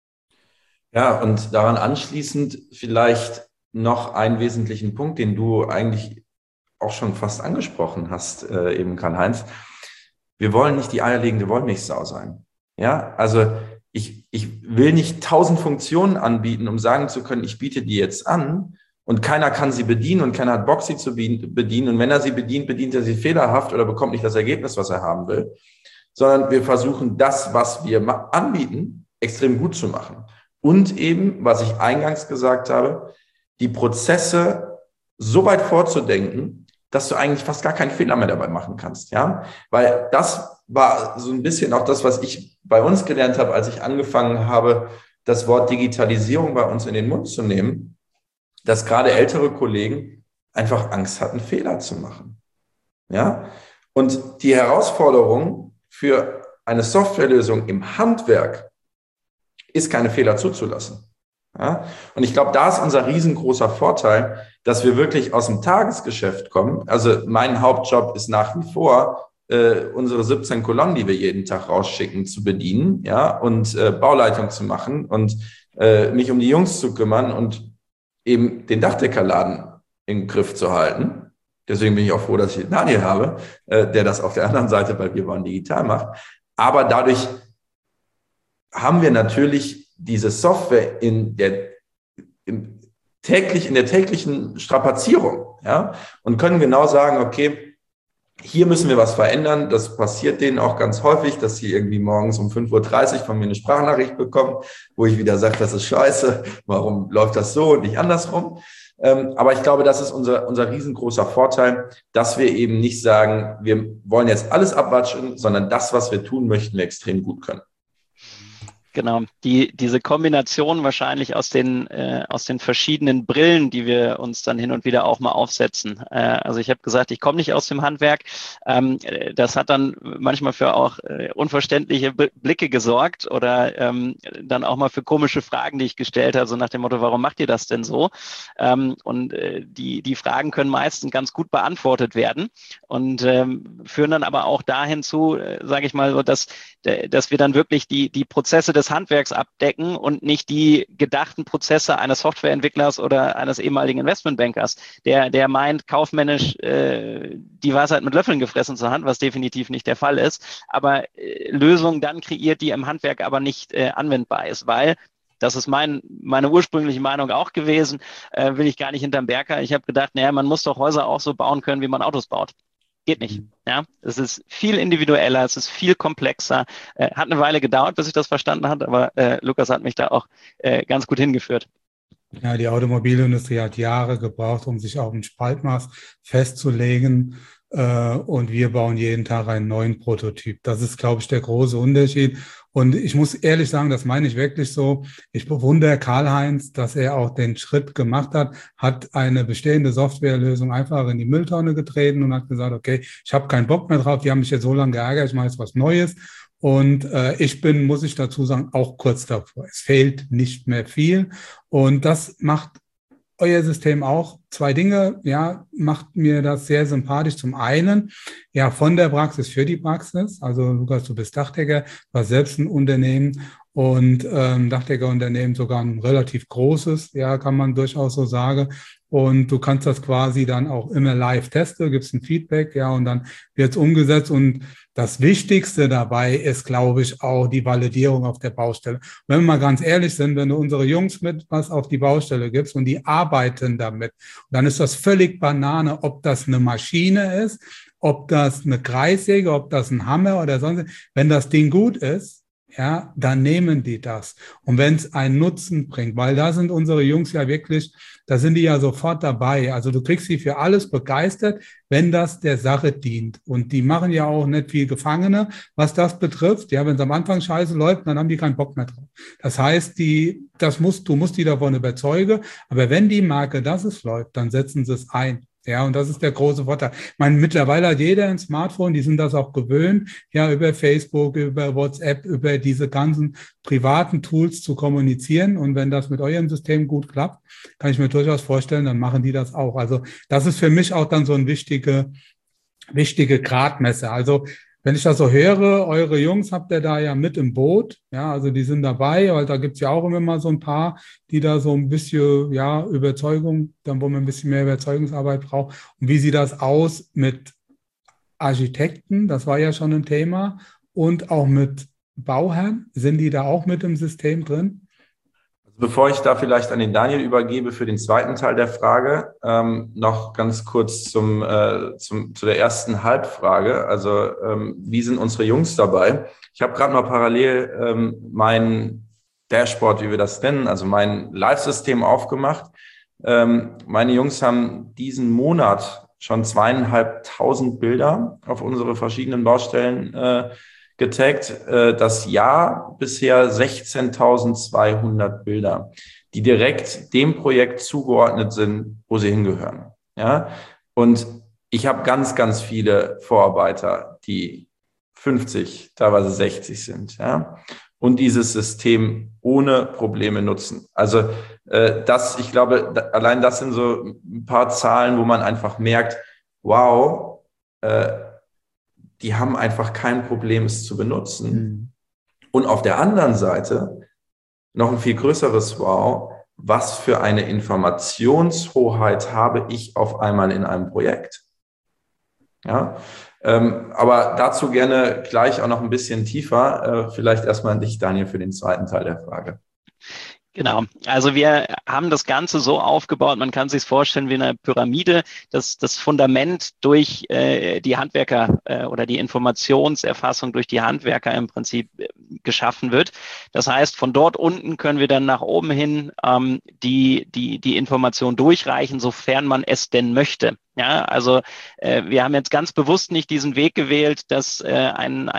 Ja, und daran anschließend vielleicht noch einen wesentlichen Punkt, den du eigentlich auch schon fast angesprochen hast, eben Karl-Heinz. Wir wollen nicht die eierlegende Wollmilchsau sein. Ja, also ich will nicht 1000 Funktionen anbieten, um sagen zu können, ich biete die jetzt an und keiner kann sie bedienen und keiner hat Bock, sie zu bedienen. Und wenn er sie bedient, bedient er sie fehlerhaft oder bekommt nicht das Ergebnis, was er haben will. Sondern wir versuchen, das, was wir anbieten, extrem gut zu machen. Und eben, was ich eingangs gesagt habe, die Prozesse so weit vorzudenken, dass du eigentlich fast gar keinen Fehler mehr dabei machen kannst, ja, weil das war so ein bisschen auch das, was ich bei uns gelernt habe, als ich angefangen habe, das Wort Digitalisierung bei uns in den Mund zu nehmen, dass gerade ältere Kollegen einfach Angst hatten, Fehler zu machen, ja, und die Herausforderung für eine Softwarelösung im Handwerk ist, keine Fehler zuzulassen. Ja, und ich glaube, da ist unser riesengroßer Vorteil, dass wir wirklich aus dem Tagesgeschäft kommen. Also mein Hauptjob ist nach wie vor, unsere 17 Kolonnen, die wir jeden Tag rausschicken, zu bedienen, ja, und Bauleitung zu machen und mich um die Jungs zu kümmern und eben den Dachdeckerladen im Griff zu halten. Deswegen bin ich auch froh, dass ich Daniel habe, der das auf der anderen Seite bei Wir bauen digital macht. Aber dadurch haben wir natürlich diese Software in der täglichen Strapazierung, ja, und können genau sagen, okay, hier müssen wir was verändern. Das passiert denen auch ganz häufig, dass sie irgendwie morgens um 5:30 Uhr von mir eine Sprachnachricht bekommen, wo ich wieder sage, das ist scheiße, warum läuft das so und nicht andersrum? Aber ich glaube, das ist unser riesengroßer Vorteil, dass wir eben nicht sagen, wir wollen jetzt alles abwatschen, sondern das, was wir tun möchten, wir extrem gut können. Genau, diese Kombination wahrscheinlich aus den verschiedenen Brillen, die wir uns dann hin und wieder auch mal aufsetzen. Also ich habe gesagt, ich komme nicht aus dem Handwerk. Das hat dann manchmal für auch unverständliche Blicke gesorgt oder dann auch mal für komische Fragen, die ich gestellt habe, so nach dem Motto, warum macht ihr das denn so? Und die Fragen können meistens ganz gut beantwortet werden und führen dann aber auch dahin zu, sage ich mal so, dass wir dann wirklich die Prozesse des Handwerks abdecken und nicht die gedachten Prozesse eines Softwareentwicklers oder eines ehemaligen Investmentbankers, der meint, kaufmännisch die Weisheit mit Löffeln gefressen zu haben, was definitiv nicht der Fall ist, aber Lösungen dann kreiert, die im Handwerk aber nicht anwendbar ist, weil das ist meine ursprüngliche Meinung auch gewesen, will ich gar nicht hinterm Berg. Ich habe gedacht, naja, man muss doch Häuser auch so bauen können, wie man Autos baut. Geht nicht. Ja, es ist viel individueller, es ist viel komplexer. Hat eine Weile gedauert, bis ich das verstanden habe, aber Lukas hat mich da auch ganz gut hingeführt. Ja, die Automobilindustrie hat Jahre gebraucht, um sich auf ein Spaltmaß festzulegen. Und wir bauen jeden Tag einen neuen Prototyp. Das ist, glaube ich, der große Unterschied. Und ich muss ehrlich sagen, das meine ich wirklich so. Ich bewundere Karl-Heinz, dass er auch den Schritt gemacht hat eine bestehende Softwarelösung einfach in die Mülltonne getreten und hat gesagt, okay, ich habe keinen Bock mehr drauf, die haben mich jetzt so lange geärgert, ich mache jetzt was Neues. Und ich bin, muss ich dazu sagen, auch kurz davor. Es fehlt nicht mehr viel. Und das macht euer System auch. Zwei Dinge, ja, macht mir das sehr sympathisch. Zum einen, ja, von der Praxis für die Praxis. Also Lukas, du bist Dachdecker, du hast selbst ein Unternehmen und Dachdeckerunternehmen, sogar ein relativ großes, ja, kann man durchaus so sagen. Und du kannst das quasi dann auch immer live testen, gibst ein Feedback, ja, und dann wird es umgesetzt. Und das Wichtigste dabei ist, glaube ich, auch die Validierung auf der Baustelle. Wenn wir mal ganz ehrlich sind, wenn du unsere Jungs mit was auf die Baustelle gibst und die arbeiten damit, dann ist das völlig Banane, ob das eine Maschine ist, ob das eine Kreissäge, ob das ein Hammer oder sonst. Wenn das Ding gut ist, ja, dann nehmen die das. Und wenn es einen Nutzen bringt, weil da sind unsere Jungs ja wirklich, da sind die ja sofort dabei. Also du kriegst sie für alles begeistert, wenn das der Sache dient. Und die machen ja auch nicht viel Gefangene, was das betrifft. Ja, wenn es am Anfang scheiße läuft, dann haben die keinen Bock mehr drauf. Das heißt, du musst die davon überzeugen. Aber wenn die Marke, dass es läuft, dann setzen sie es ein. Ja, und das ist der große Vorteil. Ich meine, mittlerweile hat jeder ein Smartphone, die sind das auch gewöhnt, ja, über Facebook, über WhatsApp, über diese ganzen privaten Tools zu kommunizieren. Und wenn das mit eurem System gut klappt, kann ich mir durchaus vorstellen, dann machen die das auch. Also das ist für mich auch dann so ein wichtige Gradmesser. Also wenn ich das so höre, eure Jungs habt ihr da ja mit im Boot, ja, also die sind dabei, weil da gibt's ja auch immer mal so ein paar, die da so ein bisschen, ja, Überzeugung, dann wo man ein bisschen mehr Überzeugungsarbeit braucht. Und wie sieht das aus mit Architekten? Das war ja schon ein Thema. Und auch mit Bauherren, sind die da auch mit im System drin? Bevor ich da vielleicht an den Daniel übergebe für den zweiten Teil der Frage, noch ganz kurz zu der ersten Halbfrage. Also wie sind unsere Jungs dabei? Ich habe gerade mal parallel mein Dashboard, wie wir das nennen, also mein Live-System aufgemacht. Meine Jungs haben diesen Monat schon 2.500 Bilder auf unsere verschiedenen Baustellen getaggt, das Jahr bisher 16.200 Bilder, die direkt dem Projekt zugeordnet sind, wo sie hingehören. Ja? Und ich habe ganz, ganz viele Vorarbeiter, die 50, teilweise 60 sind, ja? Und dieses System ohne Probleme nutzen. Also ich glaube, allein das sind so ein paar Zahlen, wo man einfach merkt, wow, die haben einfach kein Problem, es zu benutzen. Mhm. Und auf der anderen Seite noch ein viel größeres Wow, was für eine Informationshoheit habe ich auf einmal in einem Projekt? Ja? Aber dazu gerne gleich auch noch ein bisschen tiefer. Vielleicht erstmal an dich, Daniel, für den zweiten Teil der Frage. Genau. Also wir haben das Ganze so aufgebaut, man kann sich vorstellen wie eine Pyramide, dass das Fundament durch die Handwerker oder die Informationserfassung durch die Handwerker im Prinzip geschaffen wird. Das heißt, von dort unten können wir dann nach oben hin die Information durchreichen, sofern man es denn möchte. Ja, also wir haben jetzt ganz bewusst nicht diesen Weg gewählt, dass ein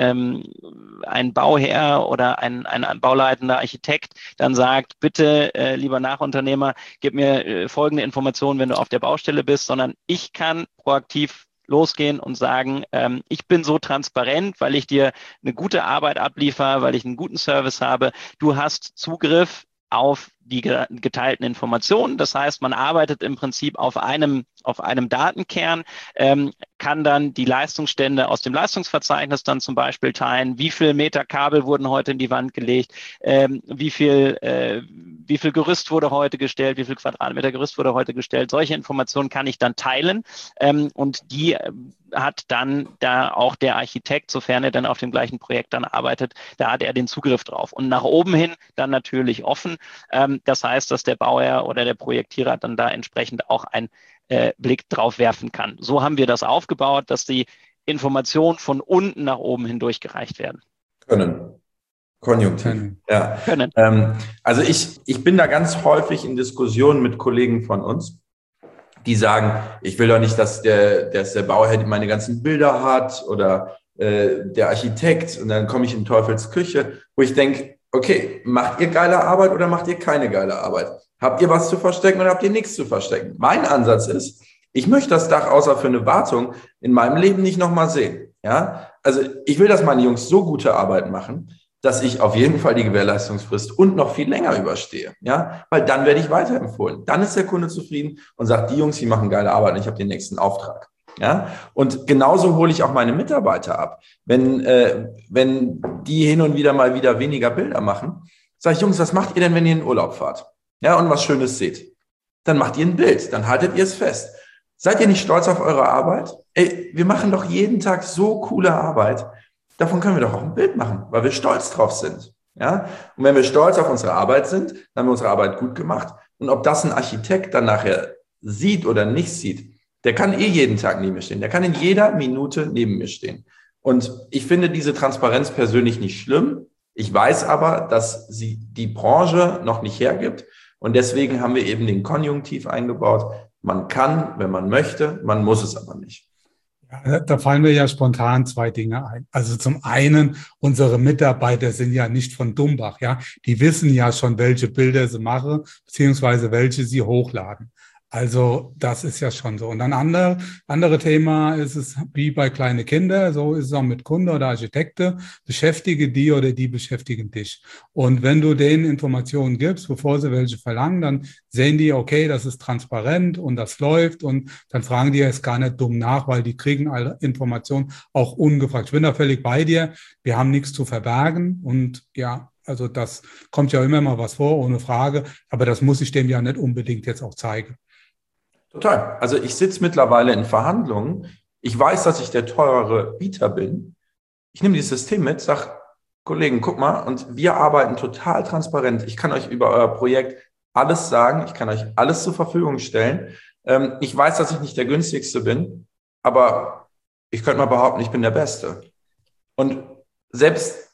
Bauherr oder ein bauleitender Architekt dann sagt, bitte, lieber Nachunternehmer, gib mir folgende Informationen, wenn du auf der Baustelle bist, sondern ich kann proaktiv losgehen und sagen, ich bin so transparent, weil ich dir eine gute Arbeit abliefere, weil ich einen guten Service habe. Du hast Zugriff auf die geteilten Informationen. Das heißt, man arbeitet im Prinzip auf einem Datenkern, kann dann die Leistungsstände aus dem Leistungsverzeichnis dann zum Beispiel teilen. Wie viel Meter Kabel wurden heute in die Wand gelegt? Wie viel Gerüst wurde heute gestellt? Wie viel Quadratmeter Gerüst wurde heute gestellt? Solche Informationen kann ich dann teilen. Und die hat dann da auch der Architekt, sofern er dann auf dem gleichen Projekt dann arbeitet, da hat er den Zugriff drauf. Und nach oben hin dann natürlich offen. Das heißt, dass der Bauherr oder der Projektierer dann da entsprechend auch einen Blick drauf werfen kann. So haben wir das aufgebaut, dass die Informationen von unten nach oben hindurchgereicht werden. Können. Konjunktiv. Ja. Können. Also ich bin da ganz häufig in Diskussionen mit Kollegen von uns, die sagen, ich will doch nicht, dass der Bauherr meine ganzen Bilder hat oder der Architekt, und dann komme ich in Teufels Küche, wo ich denke, okay, macht ihr geile Arbeit oder macht ihr keine geile Arbeit? Habt ihr was zu verstecken oder habt ihr nichts zu verstecken? Mein Ansatz ist, ich möchte das Dach außer für eine Wartung in meinem Leben nicht nochmal sehen. Ja? Also ich will, dass meine Jungs so gute Arbeit machen, dass ich auf jeden Fall die Gewährleistungsfrist und noch viel länger überstehe. Ja? Weil dann werde ich weiterempfohlen. Dann ist der Kunde zufrieden und sagt, die Jungs, die machen geile Arbeit und ich habe den nächsten Auftrag. Ja? Und genauso hole ich auch meine Mitarbeiter ab. Wenn die hin und wieder mal wieder weniger Bilder machen, sage ich, Jungs, was macht ihr denn, wenn ihr in den Urlaub fahrt? Ja, und was Schönes seht? Dann macht ihr ein Bild, dann haltet ihr es fest. Seid ihr nicht stolz auf eure Arbeit? Ey, wir machen doch jeden Tag so coole Arbeit. Davon können wir doch auch ein Bild machen, weil wir stolz drauf sind. Ja? Und wenn wir stolz auf unsere Arbeit sind, dann haben wir unsere Arbeit gut gemacht. Und ob das ein Architekt dann nachher sieht oder nicht sieht, der kann jeden Tag neben mir stehen. Der kann in jeder Minute neben mir stehen. Und ich finde diese Transparenz persönlich nicht schlimm. Ich weiß aber, dass sie die Branche noch nicht hergibt. Und deswegen haben wir eben den Konjunktiv eingebaut. Man kann, wenn man möchte, man muss es aber nicht. Ja, da fallen mir ja spontan zwei Dinge ein. Also zum einen, unsere Mitarbeiter sind ja nicht von Dumbach, ja. Die wissen ja schon, welche Bilder sie machen, beziehungsweise welche sie hochladen. Also das ist ja schon so. Und dann andere Thema ist es wie bei kleinen Kindern, so ist es auch mit Kunde oder Architekte, beschäftige die oder die beschäftigen dich. Und wenn du denen Informationen gibst, bevor sie welche verlangen, dann sehen die, okay, das ist transparent und das läuft, und dann fragen die jetzt gar nicht dumm nach, weil die kriegen alle Informationen auch ungefragt. Ich bin da völlig bei dir. Wir haben nichts zu verbergen, und ja, also das kommt ja immer mal was vor, ohne Frage, aber das muss ich dem ja nicht unbedingt jetzt auch zeigen. Total. Also ich sitze mittlerweile in Verhandlungen. Ich weiß, dass ich der teurere Bieter bin. Ich nehme dieses System mit, sage, Kollegen, guck mal, und wir arbeiten total transparent. Ich kann euch über euer Projekt alles sagen. Ich kann euch alles zur Verfügung stellen. Ich weiß, dass ich nicht der günstigste bin, aber ich könnte mal behaupten, ich bin der Beste. Und selbst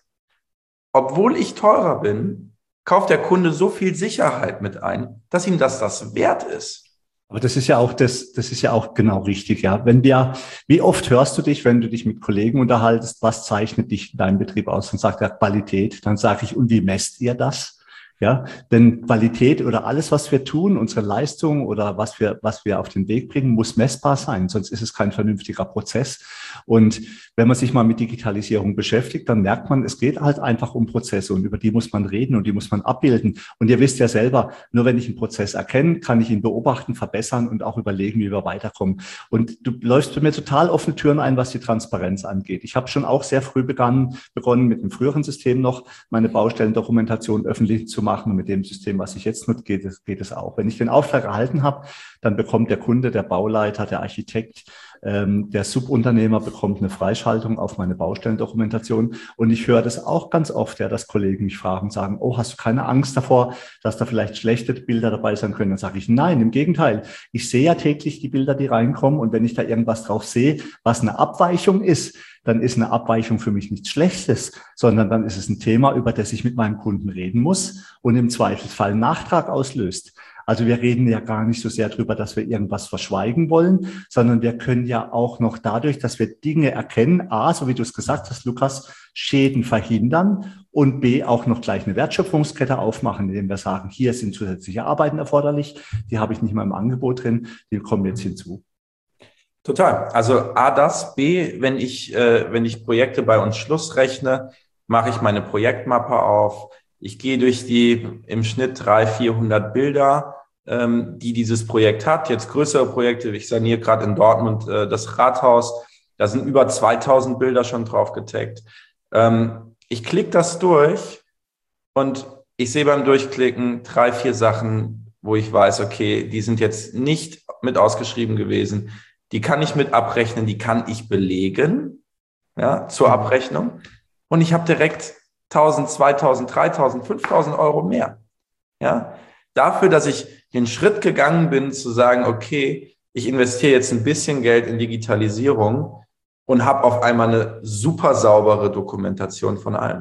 obwohl ich teurer bin, kauft der Kunde so viel Sicherheit mit ein, dass ihm das wert ist. Aber das ist ja auch genau richtig, ja. Wie oft hörst du dich, wenn du dich mit Kollegen unterhaltest, was zeichnet dich in deinem Betrieb aus? Dann sagt er Qualität. Dann sage ich, und wie messt ihr das? Ja, denn Qualität oder alles, was wir tun, unsere Leistung oder was wir auf den Weg bringen, muss messbar sein, sonst ist es kein vernünftiger Prozess. Und wenn man sich mal mit Digitalisierung beschäftigt, dann merkt man, es geht halt einfach um Prozesse, und über die muss man reden und die muss man abbilden. Und ihr wisst ja selber, nur wenn ich einen Prozess erkenne, kann ich ihn beobachten, verbessern und auch überlegen, wie wir weiterkommen. Und du läufst bei mir total offene Türen ein, was die Transparenz angeht. Ich habe schon auch sehr früh begonnen mit einem früheren System noch, meine Baustellendokumentation öffentlich zu machen. Und mit dem System, was ich jetzt nutze, geht es auch. Wenn ich den Auftrag erhalten habe, dann bekommt der Kunde, der Bauleiter, der Architekt Der Subunternehmer bekommt eine Freischaltung auf meine Baustellendokumentation. Und ich höre das auch ganz oft, ja, dass Kollegen mich fragen, sagen, oh, hast du keine Angst davor, dass da vielleicht schlechte Bilder dabei sein können? Dann sage ich, nein, im Gegenteil. Ich sehe ja täglich die Bilder, die reinkommen. Und wenn ich da irgendwas drauf sehe, was eine Abweichung ist, dann ist eine Abweichung für mich nichts Schlechtes, sondern dann ist es ein Thema, über das ich mit meinem Kunden reden muss und im Zweifelsfall einen Nachtrag auslöst. Also wir reden ja gar nicht so sehr darüber, dass wir irgendwas verschweigen wollen, sondern wir können ja auch noch dadurch, dass wir Dinge erkennen, A, so wie du es gesagt hast, Lukas, Schäden verhindern und B, auch noch gleich eine Wertschöpfungskette aufmachen, indem wir sagen, hier sind zusätzliche Arbeiten erforderlich, die habe ich nicht mal im Angebot drin, die kommen jetzt hinzu. Total. Also A, das, B, wenn ich Projekte bei uns schlussrechne, mache ich meine Projektmappe auf. Ich gehe durch die im Schnitt 300-400 Bilder, die dieses Projekt hat. Jetzt größere Projekte, ich saniere gerade in Dortmund das Rathaus, da sind über 2000 Bilder schon drauf getaggt. Ich klicke das durch und ich sehe beim Durchklicken 3-4 Sachen, wo ich weiß, okay, die sind jetzt nicht mit ausgeschrieben gewesen. Die kann ich mit abrechnen, die kann ich belegen, ja, zur Abrechnung. Und ich habe direkt 1.000, 2.000, 3.000, 5.000 Euro mehr. Ja, dafür, dass ich den Schritt gegangen bin, zu sagen, okay, ich investiere jetzt ein bisschen Geld in Digitalisierung und habe auf einmal eine super saubere Dokumentation von allem.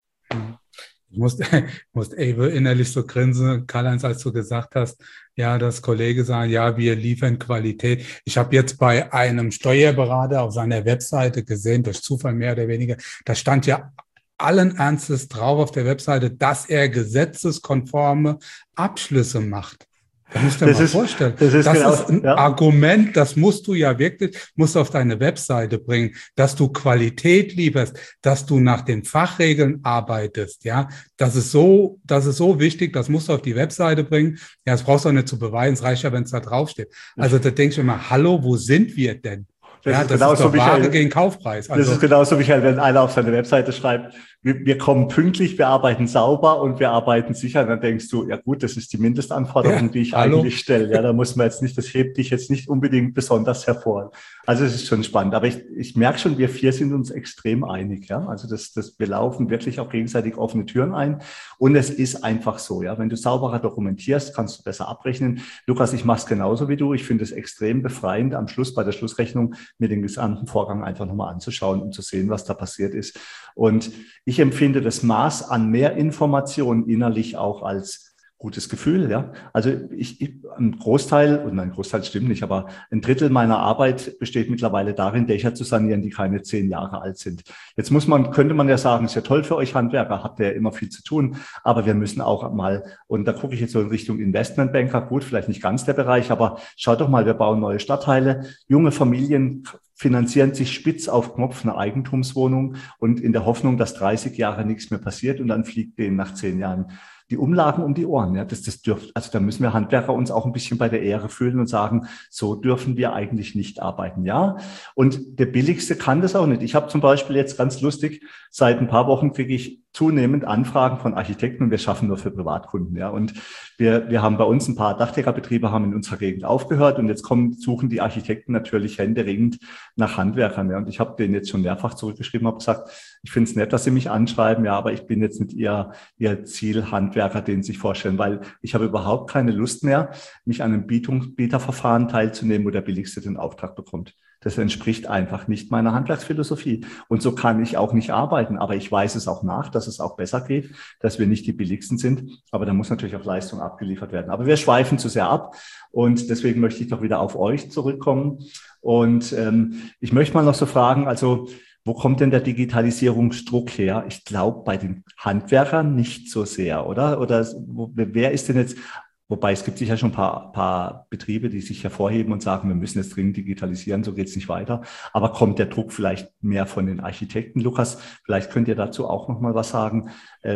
Ich musste innerlich so grinsen, Karl-Heinz, als du gesagt hast, ja, dass Kollegen sagen, ja, wir liefern Qualität. Ich habe jetzt bei einem Steuerberater auf seiner Webseite gesehen, durch Zufall mehr oder weniger, da stand ja allen Ernstes drauf auf der Webseite, dass er gesetzeskonforme Abschlüsse macht. Da musst du dir mal vorstellen. Das ist ein Argument, das musst du ja wirklich, musst du auf deine Webseite bringen, dass du Qualität lieferst, dass du nach den Fachregeln arbeitest, ja. Das ist so wichtig, das musst du auf die Webseite bringen. Ja, das brauchst du auch nicht zu beweisen, es reicht ja, wenn es da draufsteht. Also da denke ich immer, hallo, wo sind wir denn? Das ist doch Ware gegen Kaufpreis. Also, das ist genauso, Michael, wenn einer auf seine Webseite schreibt, wir kommen pünktlich, wir arbeiten sauber und wir arbeiten sicher. Dann denkst du, ja gut, das ist die Mindestanforderung, die ich eigentlich stelle. Ja, da muss man jetzt nicht, das hebt dich jetzt nicht unbedingt besonders hervor. Also es ist schon spannend. Aber ich merke schon, wir 4 sind uns extrem einig. Ja, also wir laufen wirklich auch gegenseitig offene Türen ein. Und es ist einfach so, ja, wenn du sauberer dokumentierst, kannst du besser abrechnen. Lukas, ich mache es genauso wie du. Ich finde es extrem befreiend, am Schluss bei der Schlussrechnung mir den gesamten Vorgang einfach nochmal anzuschauen und zu sehen, was da passiert ist. Und ich empfinde das Maß an mehr Informationen innerlich auch als gutes Gefühl, ja. Also ein Großteil stimmt nicht, aber ein Drittel meiner Arbeit besteht mittlerweile darin, Dächer zu sanieren, die keine 10 Jahre alt sind. Jetzt könnte man ja sagen, ist ja toll für euch Handwerker, habt ihr ja immer viel zu tun, aber wir müssen auch mal, und da gucke ich jetzt so in Richtung Investmentbanker, gut, vielleicht nicht ganz der Bereich, aber schaut doch mal, wir bauen neue Stadtteile, junge Familien finanzieren sich spitz auf Knopf eine Eigentumswohnung und in der Hoffnung, dass 30 Jahre nichts mehr passiert und dann fliegt denen nach 10 Jahren die Umlagen um die Ohren. Ja, also da müssen wir Handwerker uns auch ein bisschen bei der Ehre fühlen und sagen, so dürfen wir eigentlich nicht arbeiten. Ja, und der Billigste kann das auch nicht. Ich habe zum Beispiel jetzt ganz lustig, seit ein paar Wochen kriege ich zunehmend Anfragen von Architekten und wir schaffen nur für Privatkunden. Ja, und wir haben bei uns ein paar Dachdeckerbetriebe haben in unserer Gegend aufgehört und jetzt suchen die Architekten natürlich händeringend nach Handwerkern. Ja, und ich habe denen jetzt schon mehrfach zurückgeschrieben, habe gesagt, ich finde es nett, dass sie mich anschreiben, ja, aber ich bin jetzt nicht ihr Zielhandwerker, den sie sich vorstellen, weil ich habe überhaupt keine Lust mehr, mich an einem Bieterverfahren teilzunehmen, wo der Billigste den Auftrag bekommt. Das entspricht einfach nicht meiner Handwerksphilosophie. Und so kann ich auch nicht arbeiten. Aber ich weiß es auch nach, dass es auch besser geht, dass wir nicht die Billigsten sind. Aber da muss natürlich auch Leistung abgeliefert werden. Aber wir schweifen zu sehr ab. Und deswegen möchte ich doch wieder auf euch zurückkommen. Und ich möchte mal noch so fragen, also wo kommt denn der Digitalisierungsdruck her? Ich glaube, bei den Handwerkern nicht so sehr, oder? Oder wer ist denn jetzt... Wobei es gibt sicher schon ein paar Betriebe, die sich hervorheben und sagen, wir müssen jetzt dringend digitalisieren, so geht es nicht weiter. Aber kommt der Druck vielleicht mehr von den Architekten? Lukas, vielleicht könnt ihr dazu auch noch mal was sagen.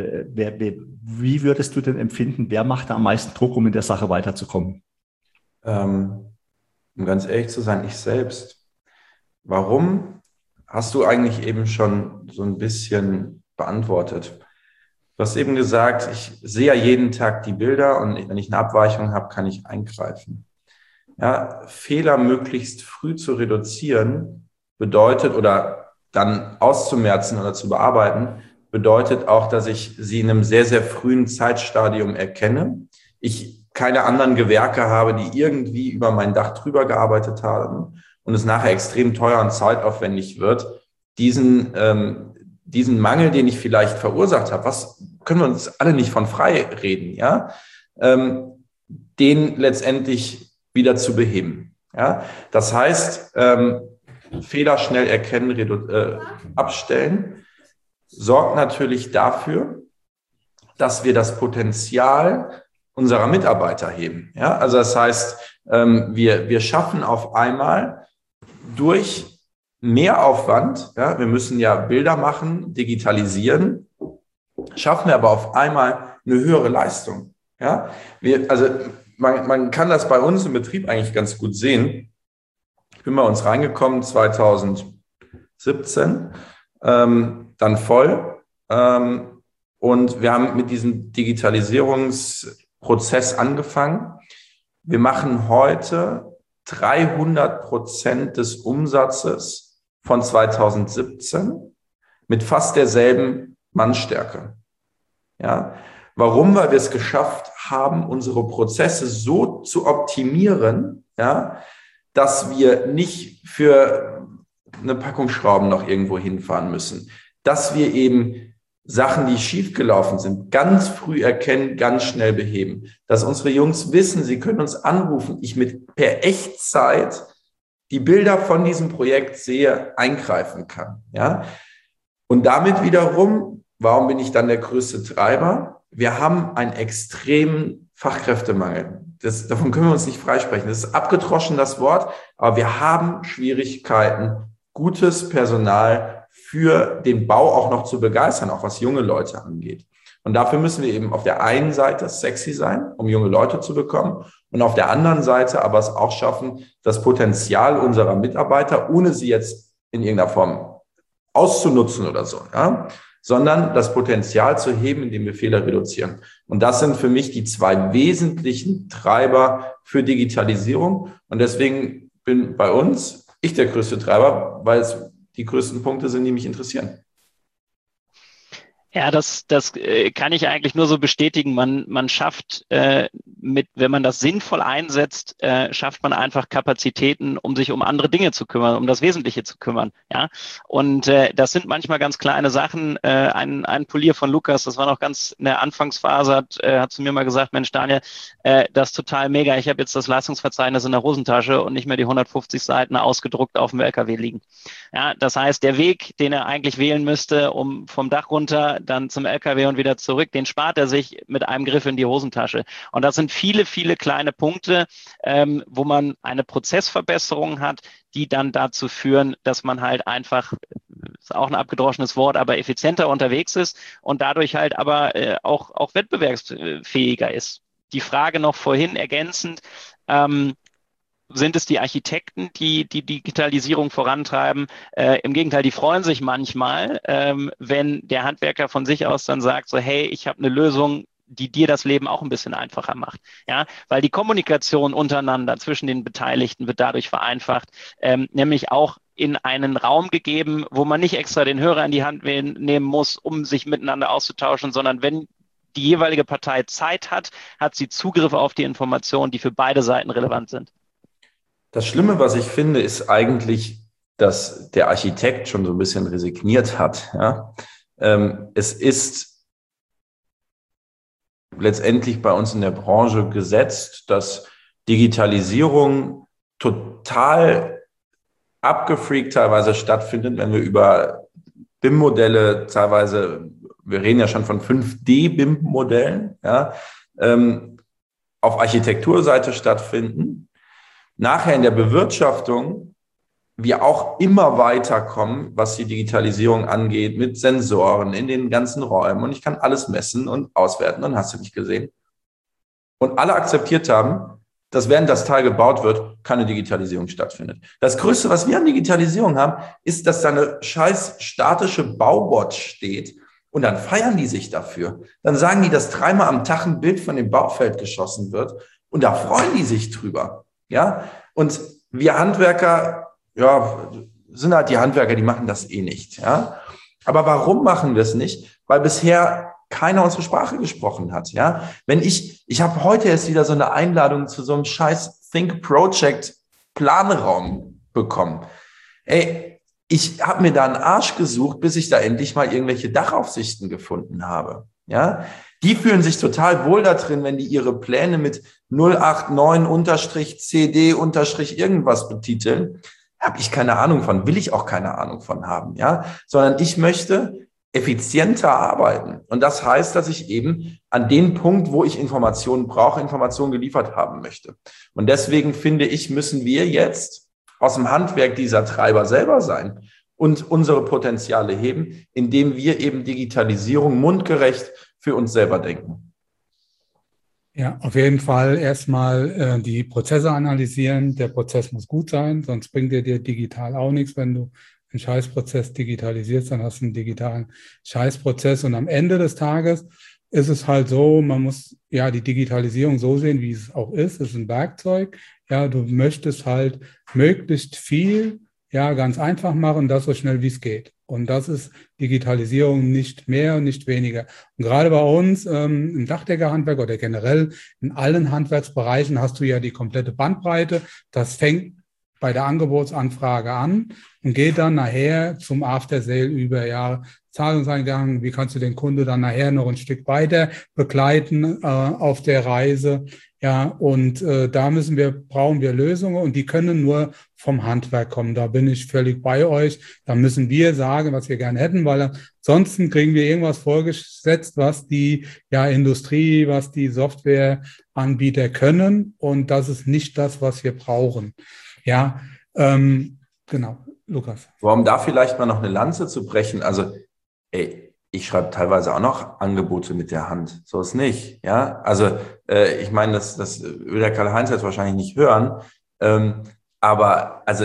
Wie würdest du denn empfinden, wer macht da am meisten Druck, um in der Sache weiterzukommen? Um ganz ehrlich zu sein, ich selbst. Warum? Hast du eigentlich eben schon so ein bisschen beantwortet. Du hast eben gesagt, ich sehe ja jeden Tag die Bilder und wenn ich eine Abweichung habe, kann ich eingreifen. Ja, Fehler möglichst früh zu reduzieren bedeutet oder dann auszumerzen oder zu bearbeiten, bedeutet auch, dass ich sie in einem sehr, sehr frühen Zeitstadium erkenne. Ich keine anderen Gewerke habe, die irgendwie über mein Dach drüber gearbeitet haben und es nachher extrem teuer und zeitaufwendig wird, diesen Mangel, den ich vielleicht verursacht habe, was können wir uns alle nicht von frei reden, ja, den letztendlich wieder zu beheben. Ja? Das heißt, Fehler schnell erkennen, abstellen, sorgt natürlich dafür, dass wir das Potenzial unserer Mitarbeiter heben. Ja? Also das heißt, wir schaffen auf einmal durch mehr Aufwand, ja, wir müssen ja Bilder machen, digitalisieren, schaffen wir aber auf einmal eine höhere Leistung. Ja? Man kann das bei uns im Betrieb eigentlich ganz gut sehen. Ich bin bei uns reingekommen 2017, dann voll. Und wir haben mit diesem Digitalisierungsprozess angefangen. Wir machen heute 300% des Umsatzes von 2017 mit fast derselben Mannstärke. Ja? Warum? Weil wir es geschafft haben, unsere Prozesse so zu optimieren, ja, dass wir nicht für eine Packung Schrauben noch irgendwo hinfahren müssen. Dass wir eben Sachen, die schiefgelaufen sind, ganz früh erkennen, ganz schnell beheben. Dass unsere Jungs wissen, sie können uns anrufen, ich mit per Echtzeit die Bilder von diesem Projekt sehe, eingreifen kann. Ja? Und damit wiederum, warum bin ich dann der größte Treiber? Wir haben einen extremen Fachkräftemangel. Davon können wir uns nicht freisprechen. Das ist abgedroschen, das Wort, aber wir haben Schwierigkeiten, gutes Personal für den Bau auch noch zu begeistern, auch was junge Leute angeht. Und dafür müssen wir eben auf der einen Seite sexy sein, um junge Leute zu bekommen, und auf der anderen Seite aber es auch schaffen, das Potenzial unserer Mitarbeiter, ohne sie jetzt in irgendeiner Form auszunutzen oder so, ja, sondern das Potenzial zu heben, indem wir Fehler reduzieren. Und das sind für mich die zwei wesentlichen Treiber für Digitalisierung. Und deswegen bin bei uns ich der größte Treiber, weil es die größten Punkte sind, die mich interessieren. Ja, das kann ich eigentlich nur so bestätigen. Man schafft wenn man das sinnvoll einsetzt, schafft man einfach Kapazitäten, um sich um andere Dinge zu kümmern, um das Wesentliche zu kümmern. Ja, und das sind manchmal ganz kleine Sachen. Ein Polier von Lukas, das war noch ganz in der Anfangsphase, hat zu mir mal gesagt: Mensch, Daniel, das ist total mega. Ich habe jetzt das Leistungsverzeichnis in der Hosentasche und nicht mehr die 150 Seiten ausgedruckt auf dem LKW liegen. Ja, das heißt, der Weg, den er eigentlich wählen müsste, um vom Dach runter dann zum LKW und wieder zurück, den spart er sich mit einem Griff in die Hosentasche. Und das sind viele, viele kleine Punkte, wo man eine Prozessverbesserung hat, die dann dazu führen, dass man halt einfach, ist auch ein abgedroschenes Wort, aber effizienter unterwegs ist und dadurch halt aber auch wettbewerbsfähiger ist. Die Frage noch vorhin ergänzend, sind es die Architekten, die die Digitalisierung vorantreiben? Im Gegenteil, die freuen sich manchmal, wenn der Handwerker von sich aus dann sagt, so, hey, ich habe eine Lösung, die dir das Leben auch ein bisschen einfacher macht. Ja, weil die Kommunikation untereinander zwischen den Beteiligten wird dadurch vereinfacht, nämlich auch in einen Raum gegeben, wo man nicht extra den Hörer in die Hand nehmen muss, um sich miteinander auszutauschen, sondern wenn die jeweilige Partei Zeit hat, hat sie Zugriff auf die Informationen, die für beide Seiten relevant sind. Das Schlimme, was ich finde, ist eigentlich, dass der Architekt schon so ein bisschen resigniert hat. Ja? Es ist letztendlich bei uns in der Branche gesetzt, dass Digitalisierung total abgefreakt teilweise stattfindet, wenn wir über BIM-Modelle teilweise, wir reden ja schon von 5D-BIM-Modellen, ja, auf Architekturseite stattfinden. Nachher in der Bewirtschaftung wir auch immer weiterkommen, was die Digitalisierung angeht, mit Sensoren in den ganzen Räumen. Und ich kann alles messen und auswerten und hast du nicht gesehen. Und alle akzeptiert haben, dass während das Teil gebaut wird, keine Digitalisierung stattfindet. Das Größte, was wir an Digitalisierung haben, ist, dass da eine scheiß statische Baubot steht und dann feiern die sich dafür. Dann sagen die, dass 3-mal am Tag ein Bild von dem Baufeld geschossen wird und da freuen die sich drüber. Ja, und wir Handwerker, ja, sind halt die Handwerker, die machen das eh nicht. Ja, aber warum machen wir es nicht? Weil bisher keiner unsere Sprache gesprochen hat. Ja, wenn ich habe heute erst wieder so eine Einladung zu so einem scheiß Think Project Planraum bekommen. Ey, ich habe mir da einen Arsch gesucht, bis ich da endlich mal irgendwelche Dachaufsichten gefunden habe. Ja, die fühlen sich total wohl da drin, wenn die ihre Pläne mit 089-CD- irgendwas betiteln. Habe ich keine Ahnung von, will ich auch keine Ahnung von haben, ja, sondern ich möchte effizienter arbeiten. Und das heißt, dass ich eben an den Punkt, wo ich Informationen brauche, Informationen geliefert haben möchte. Und deswegen finde ich, müssen wir jetzt aus dem Handwerk dieser Treiber selber sein und unsere Potenziale heben, indem wir eben Digitalisierung mundgerecht für uns selber denken. Ja, auf jeden Fall erstmal die Prozesse analysieren. Der Prozess muss gut sein, sonst bringt dir digital auch nichts. Wenn du einen Scheißprozess digitalisierst, dann hast du einen digitalen Scheißprozess. Und am Ende des Tages ist es halt so, man muss ja die Digitalisierung so sehen, wie es auch ist. Es ist ein Werkzeug. Ja, du möchtest halt möglichst viel, ja, ganz einfach machen, das so schnell wie es geht. Und das ist Digitalisierung, nicht mehr und nicht weniger. Und gerade bei uns im Dachdeckerhandwerk oder generell in allen Handwerksbereichen hast du ja die komplette Bandbreite. Das fängt bei der Angebotsanfrage an und geht dann nachher zum After Sale über, ja, Zahlungseingang, wie kannst du den Kunde dann nachher noch ein Stück weiter begleiten auf der Reise. Ja, und da brauchen wir Lösungen und die können nur vom Handwerk kommen. Da bin ich völlig bei euch. Da müssen wir sagen, was wir gerne hätten, weil ansonsten kriegen wir irgendwas vorgesetzt, was die Industrie, was die Softwareanbieter können. Und das ist nicht das, was wir brauchen. Ja, genau. Lukas. Warum da vielleicht mal noch eine Lanze zu brechen? Also, ich schreibe teilweise auch noch Angebote mit der Hand. So ist nicht. Ja, also ich meine, das will der Karl-Heinz jetzt wahrscheinlich nicht hören. Aber also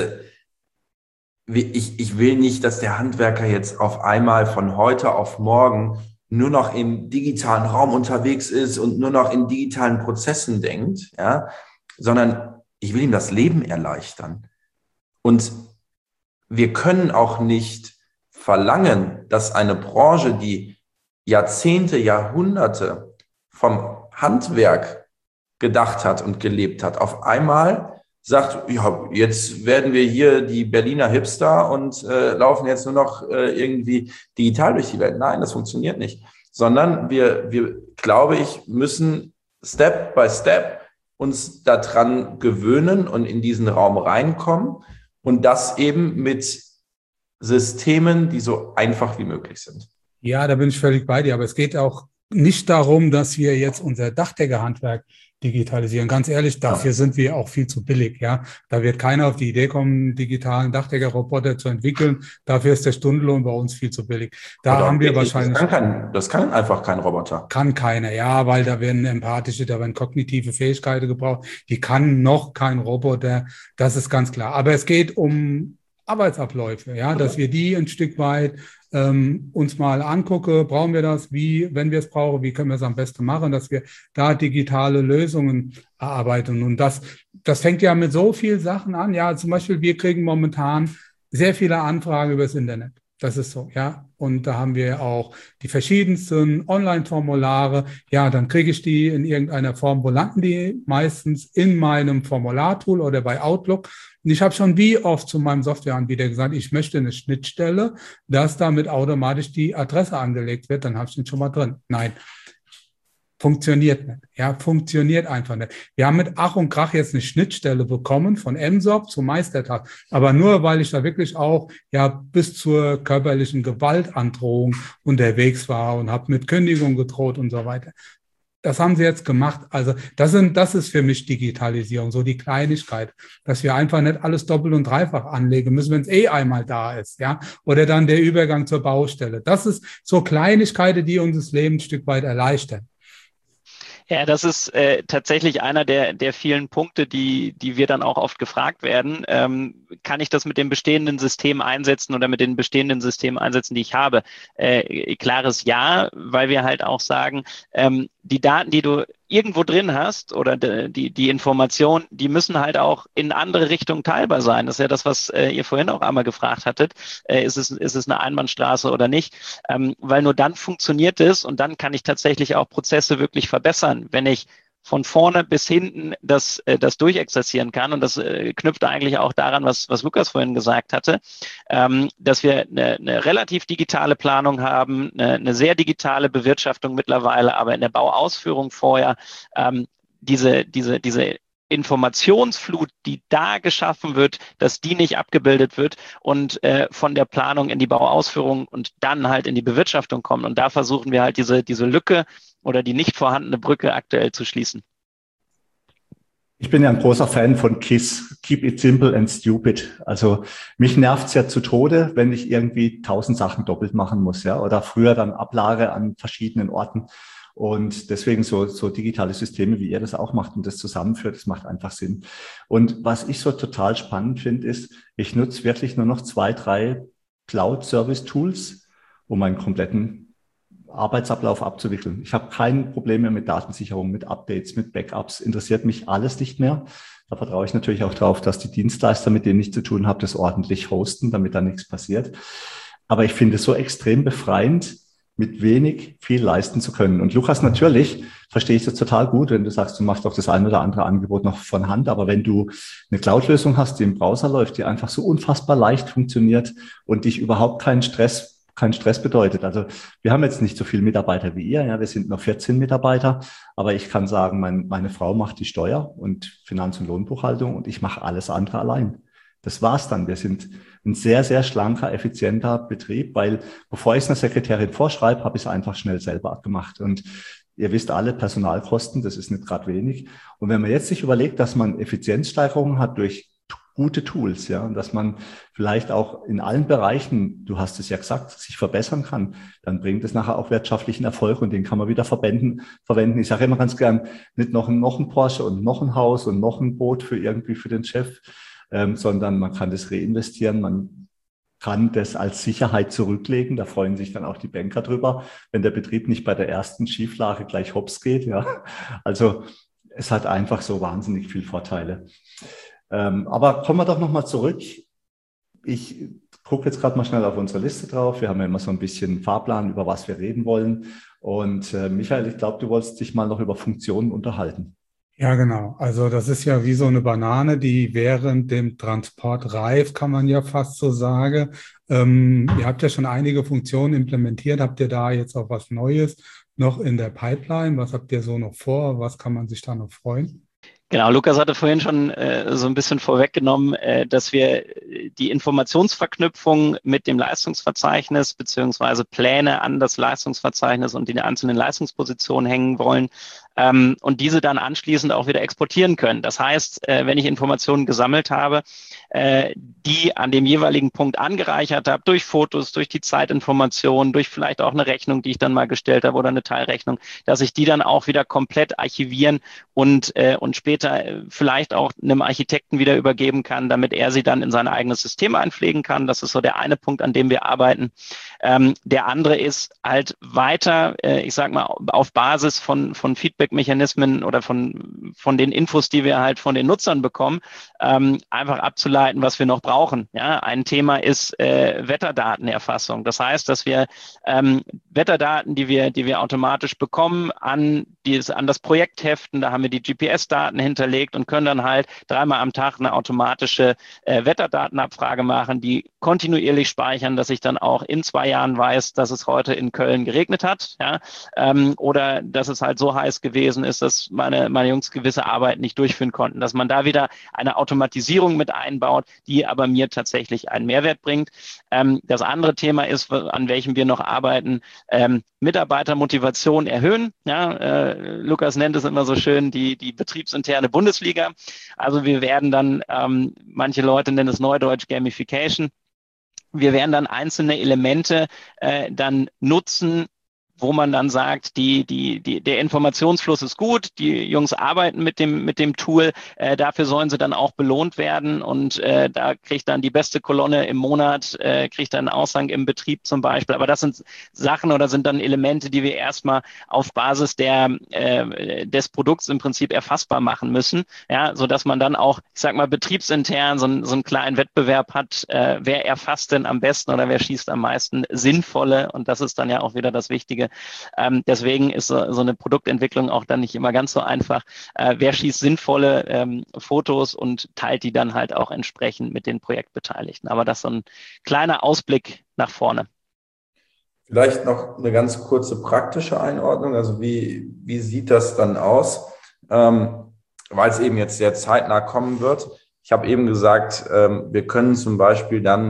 ich will nicht, dass der Handwerker jetzt auf einmal von heute auf morgen nur noch im digitalen Raum unterwegs ist und nur noch in digitalen Prozessen denkt, ja, sondern ich will ihm das Leben erleichtern. Und wir können auch nicht verlangen, dass eine Branche, die Jahrzehnte, Jahrhunderte vom Handwerk gedacht hat und gelebt hat, auf einmal sagt, ja, jetzt werden wir hier die Berliner Hipster und laufen jetzt nur noch irgendwie digital durch die Welt. Nein, das funktioniert nicht. Sondern wir, glaube ich, müssen Step by Step uns daran gewöhnen und in diesen Raum reinkommen und das eben mit Systemen, die so einfach wie möglich sind. Ja, da bin ich völlig bei dir, aber es geht auch nicht darum, dass wir jetzt unser Dachdeckerhandwerk digitalisieren. Ganz ehrlich, dafür sind wir auch viel zu billig. Ja, da wird keiner auf die Idee kommen, einen digitalen Dachdeckerroboter zu entwickeln. Dafür ist der Stundenlohn bei uns viel zu billig. Da haben wir wahrscheinlich. Das kann einfach kein Roboter. Kann keiner, ja, weil da werden da werden kognitive Fähigkeiten gebraucht. Die kann noch kein Roboter. Das ist ganz klar. Aber es geht um Arbeitsabläufe, ja, dass wir die ein Stück weit uns mal angucken, brauchen wir das, wenn wir es brauchen, wie können wir es am besten machen, dass wir da digitale Lösungen erarbeiten. Und das fängt ja mit so vielen Sachen an. Ja, zum Beispiel, wir kriegen momentan sehr viele Anfragen über das Internet. Das ist so, ja. Und da haben wir auch die verschiedensten Online-Formulare. Ja, dann kriege ich die in irgendeiner Form. Wo landen die? Meistens in meinem Formulartool oder bei Outlook. Und ich habe schon wie oft zu meinem Softwareanbieter gesagt, ich möchte eine Schnittstelle, dass damit automatisch die Adresse angelegt wird. Dann habe ich den schon mal drin. Nein. Funktioniert nicht. Ja, funktioniert einfach nicht. Wir haben mit Ach und Krach jetzt eine Schnittstelle bekommen von MSOP zu Meistertask. Aber nur, weil ich da wirklich auch bis zur körperlichen Gewaltandrohung unterwegs war und habe mit Kündigung gedroht und so weiter. Das haben sie jetzt gemacht. Also das ist für mich Digitalisierung, so die Kleinigkeit, dass wir einfach nicht alles doppelt und dreifach anlegen müssen, wenn es einmal da ist, ja. Oder dann der Übergang zur Baustelle. Das ist so Kleinigkeiten, die uns das Leben ein Stück weit erleichtern. Ja, das ist tatsächlich einer der vielen Punkte, die wir dann auch oft gefragt werden. Kann ich das mit dem bestehenden System einsetzen oder mit den bestehenden Systemen einsetzen, die ich habe? Klares Ja, weil wir halt auch sagen, die Daten, die du irgendwo drin hast oder die Information, die müssen halt auch in andere Richtungen teilbar sein. Das ist ja das, was ihr vorhin auch einmal gefragt hattet. Ist es eine Einbahnstraße oder nicht? Weil nur dann funktioniert es und dann kann ich tatsächlich auch Prozesse wirklich verbessern, wenn ich von vorne bis hinten das durchexerzieren kann. Und das knüpft eigentlich auch daran, was Lukas vorhin gesagt hatte, dass wir eine relativ digitale Planung haben, eine sehr digitale Bewirtschaftung mittlerweile, aber in der Bauausführung vorher diese Informationsflut, die da geschaffen wird, dass die nicht abgebildet wird und von der Planung in die Bauausführung und dann halt in die Bewirtschaftung kommt. Und da versuchen wir halt diese Lücke oder die nicht vorhandene Brücke aktuell zu schließen. Ich bin ja ein großer Fan von KISS, Keep it simple and stupid. Also mich nervt's ja zu Tode, wenn ich irgendwie 1000 Sachen doppelt machen muss, ja, oder früher dann Ablage an verschiedenen Orten. Und deswegen so digitale Systeme, wie ihr das auch macht und das zusammenführt, das macht einfach Sinn. Und was ich so total spannend finde, ist, ich nutze wirklich nur noch 2, 3 Cloud-Service-Tools, um meinen kompletten Arbeitsablauf abzuwickeln. Ich habe kein Problem mehr mit Datensicherung, mit Updates, mit Backups. Interessiert mich alles nicht mehr. Da vertraue ich natürlich auch darauf, dass die Dienstleister, mit denen ich zu tun habe, das ordentlich hosten, damit da nichts passiert. Aber ich finde es so extrem befreiend, mit wenig viel leisten zu können. Und Lukas, natürlich verstehe ich das total gut, wenn du sagst, du machst doch das ein oder andere Angebot noch von Hand. Aber wenn du eine Cloud-Lösung hast, die im Browser läuft, die einfach so unfassbar leicht funktioniert und dich überhaupt keinen Stress bedeutet. Also wir haben jetzt nicht so viele Mitarbeiter wie ihr. Ja, wir sind nur 14 Mitarbeiter. Aber ich kann sagen, meine Frau macht die Steuer und Finanz- und Lohnbuchhaltung und ich mache alles andere allein. Das war's dann. Wir sind ein sehr, sehr schlanker, effizienter Betrieb, weil bevor ich es einer Sekretärin vorschreibe, habe ich es einfach schnell selber gemacht. Und ihr wisst alle, Personalkosten, das ist nicht gerade wenig. Und wenn man jetzt sich überlegt, dass man Effizienzsteigerungen hat durch gute Tools, ja, und dass man vielleicht auch in allen Bereichen, du hast es ja gesagt, sich verbessern kann, dann bringt es nachher auch wirtschaftlichen Erfolg und den kann man wieder verwenden. Ich sage immer ganz gern, nicht noch ein Porsche und noch ein Haus und noch ein Boot für den Chef, sondern man kann das reinvestieren, man kann das als Sicherheit zurücklegen. Da freuen sich dann auch die Banker drüber, wenn der Betrieb nicht bei der ersten Schieflage gleich hops geht. Ja. Also es hat einfach so wahnsinnig viele Vorteile. Aber kommen wir doch nochmal zurück. Ich gucke jetzt gerade mal schnell auf unsere Liste drauf. Wir haben ja immer so ein bisschen Fahrplan, über was wir reden wollen. Und Michael, ich glaube, du wolltest dich mal noch über Funktionen unterhalten. Ja, genau. Also das ist ja wie so eine Banane, die während dem Transport reift, kann man ja fast so sagen. Ihr habt ja schon einige Funktionen implementiert. Habt ihr da jetzt auch was Neues noch in der Pipeline? Was habt ihr so noch vor? Was kann man sich da noch freuen? Genau, Lukas hatte vorhin schon so ein bisschen vorweggenommen, dass wir die Informationsverknüpfung mit dem Leistungsverzeichnis beziehungsweise Pläne an das Leistungsverzeichnis und die einzelnen Leistungspositionen hängen wollen und diese dann anschließend auch wieder exportieren können. Das heißt, wenn ich Informationen gesammelt habe, die an dem jeweiligen Punkt angereichert habe, durch Fotos, durch die Zeitinformationen, durch vielleicht auch eine Rechnung, die ich dann mal gestellt habe oder eine Teilrechnung, dass ich die dann auch wieder komplett archivieren und später vielleicht auch einem Architekten wieder übergeben kann, damit er sie dann in sein eigenes System einpflegen kann. Das ist so der eine Punkt, an dem wir arbeiten. Der andere ist halt weiter, ich sag mal, auf Basis von Feedback-Mechanismen oder von den Infos, die wir halt von den Nutzern bekommen, einfach abzuleiten, was wir noch brauchen. Ja, ein Thema ist Wetterdatenerfassung. Das heißt, dass wir Wetterdaten, die wir automatisch bekommen, an das Projekt heften. Da haben wir die GPS-Daten hinterlegt und können dann halt 3-mal am Tag eine automatische Wetterdatenabfrage machen, die kontinuierlich speichern, dass ich dann auch in 2 Jahren weiß, dass es heute in Köln geregnet hat, ja, oder dass es halt so heiß gewesen ist, dass meine Jungs gewisse Arbeiten nicht durchführen konnten, dass man da wieder eine Automatisierung mit einbaut, die aber mir tatsächlich einen Mehrwert bringt. Das andere Thema ist, an welchem wir noch arbeiten, Mitarbeitermotivation erhöhen. Ja, Lukas nennt es immer so schön, die betriebsinterne Bundesliga. Also wir werden dann, manche Leute nennen es Neudeutsch Gamification, wir werden dann einzelne Elemente dann nutzen, wo man dann sagt, der Informationsfluss ist gut, die Jungs arbeiten mit dem Tool, dafür sollen sie dann auch belohnt werden und da kriegt dann die beste Kolonne im Monat, kriegt dann Aushang im Betrieb zum Beispiel. Aber das sind Sachen oder sind dann Elemente, die wir erstmal auf Basis des Produkts im Prinzip erfassbar machen müssen, ja, sodass man dann auch, ich sag mal, betriebsintern so einen kleinen Wettbewerb hat, wer erfasst denn am besten oder wer schießt am meisten sinnvolle, und das ist dann ja auch wieder das Wichtige. Deswegen ist so eine Produktentwicklung auch dann nicht immer ganz so einfach. Wer schießt sinnvolle Fotos und teilt die dann halt auch entsprechend mit den Projektbeteiligten. Aber das ist so ein kleiner Ausblick nach vorne. Vielleicht noch eine ganz kurze praktische Einordnung. Also wie sieht das dann aus? Weil es eben jetzt sehr zeitnah kommen wird. Ich habe eben gesagt, wir können zum Beispiel dann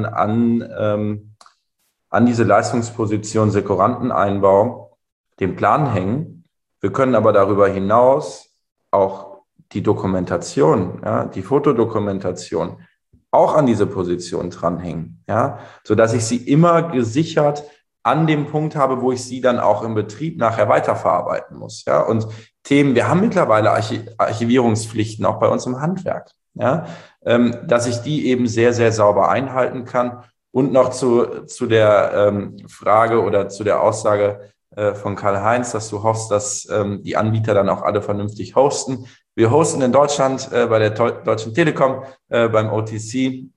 an diese Leistungsposition Sekuranteneinbau den Plan hängen. Wir können aber darüber hinaus auch die Dokumentation, ja, die Fotodokumentation auch an diese Position dranhängen, ja, sodass ich sie immer gesichert an dem Punkt habe, wo ich sie dann auch im Betrieb nachher weiterverarbeiten muss. Ja, und Themen, wir haben mittlerweile Archivierungspflichten auch bei uns im Handwerk, ja, dass ich die eben sehr, sehr sauber einhalten kann. Und noch zu der Frage oder zu der Aussage von Karl-Heinz, dass du hoffst, dass die Anbieter dann auch alle vernünftig hosten. Wir hosten in Deutschland bei der Deutschen Telekom, beim OTC.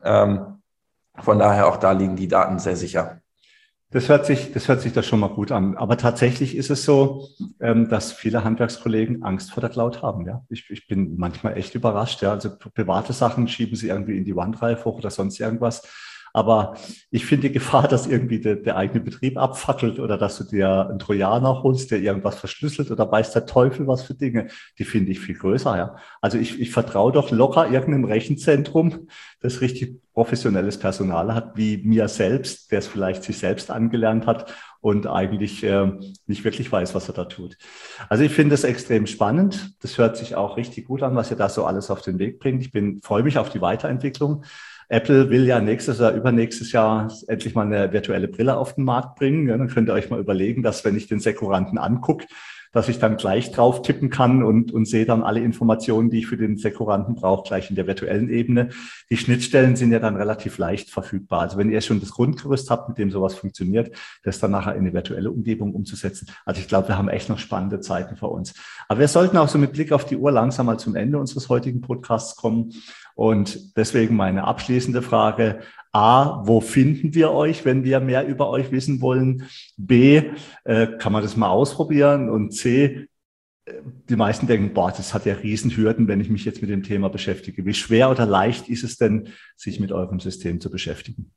Von daher auch da liegen die Daten sehr sicher. Das hört sich da schon mal gut an. Aber tatsächlich ist es so, dass viele Handwerkskollegen Angst vor der Cloud haben. Ja, ich bin manchmal echt überrascht. Ja, also private Sachen schieben sie irgendwie in die OneDrive hoch oder sonst irgendwas. Aber ich finde die Gefahr, dass irgendwie der eigene Betrieb abfackelt oder dass du dir einen Trojaner holst, der irgendwas verschlüsselt oder weiß der Teufel was für Dinge, die finde ich viel größer. Ja, also ich vertraue doch locker irgendeinem Rechenzentrum, das richtig professionelles Personal hat, wie mir selbst, der es vielleicht sich selbst angelernt hat und eigentlich nicht wirklich weiß, was er da tut. Also ich finde es extrem spannend. Das hört sich auch richtig gut an, was ihr da so alles auf den Weg bringt. Freue mich auf die Weiterentwicklung. Apple will ja nächstes oder übernächstes Jahr endlich mal eine virtuelle Brille auf den Markt bringen. Ja, dann könnt ihr euch mal überlegen, dass wenn ich den Sekuranten angucke, dass ich dann gleich drauf tippen kann und sehe dann alle Informationen, die ich für den Sekuranten brauche, gleich in der virtuellen Ebene. Die Schnittstellen sind ja dann relativ leicht verfügbar. Also wenn ihr schon das Grundgerüst habt, mit dem sowas funktioniert, das dann nachher in eine virtuelle Umgebung umzusetzen. Also ich glaube, wir haben echt noch spannende Zeiten vor uns. Aber wir sollten auch so mit Blick auf die Uhr langsam mal zum Ende unseres heutigen Podcasts kommen. Und deswegen meine abschließende Frage: A, wo finden wir euch, wenn wir mehr über euch wissen wollen? B, kann man das mal ausprobieren? Und C, die meisten denken, boah, das hat ja Riesenhürden, wenn ich mich jetzt mit dem Thema beschäftige. Wie schwer oder leicht ist es denn, sich mit eurem System zu beschäftigen?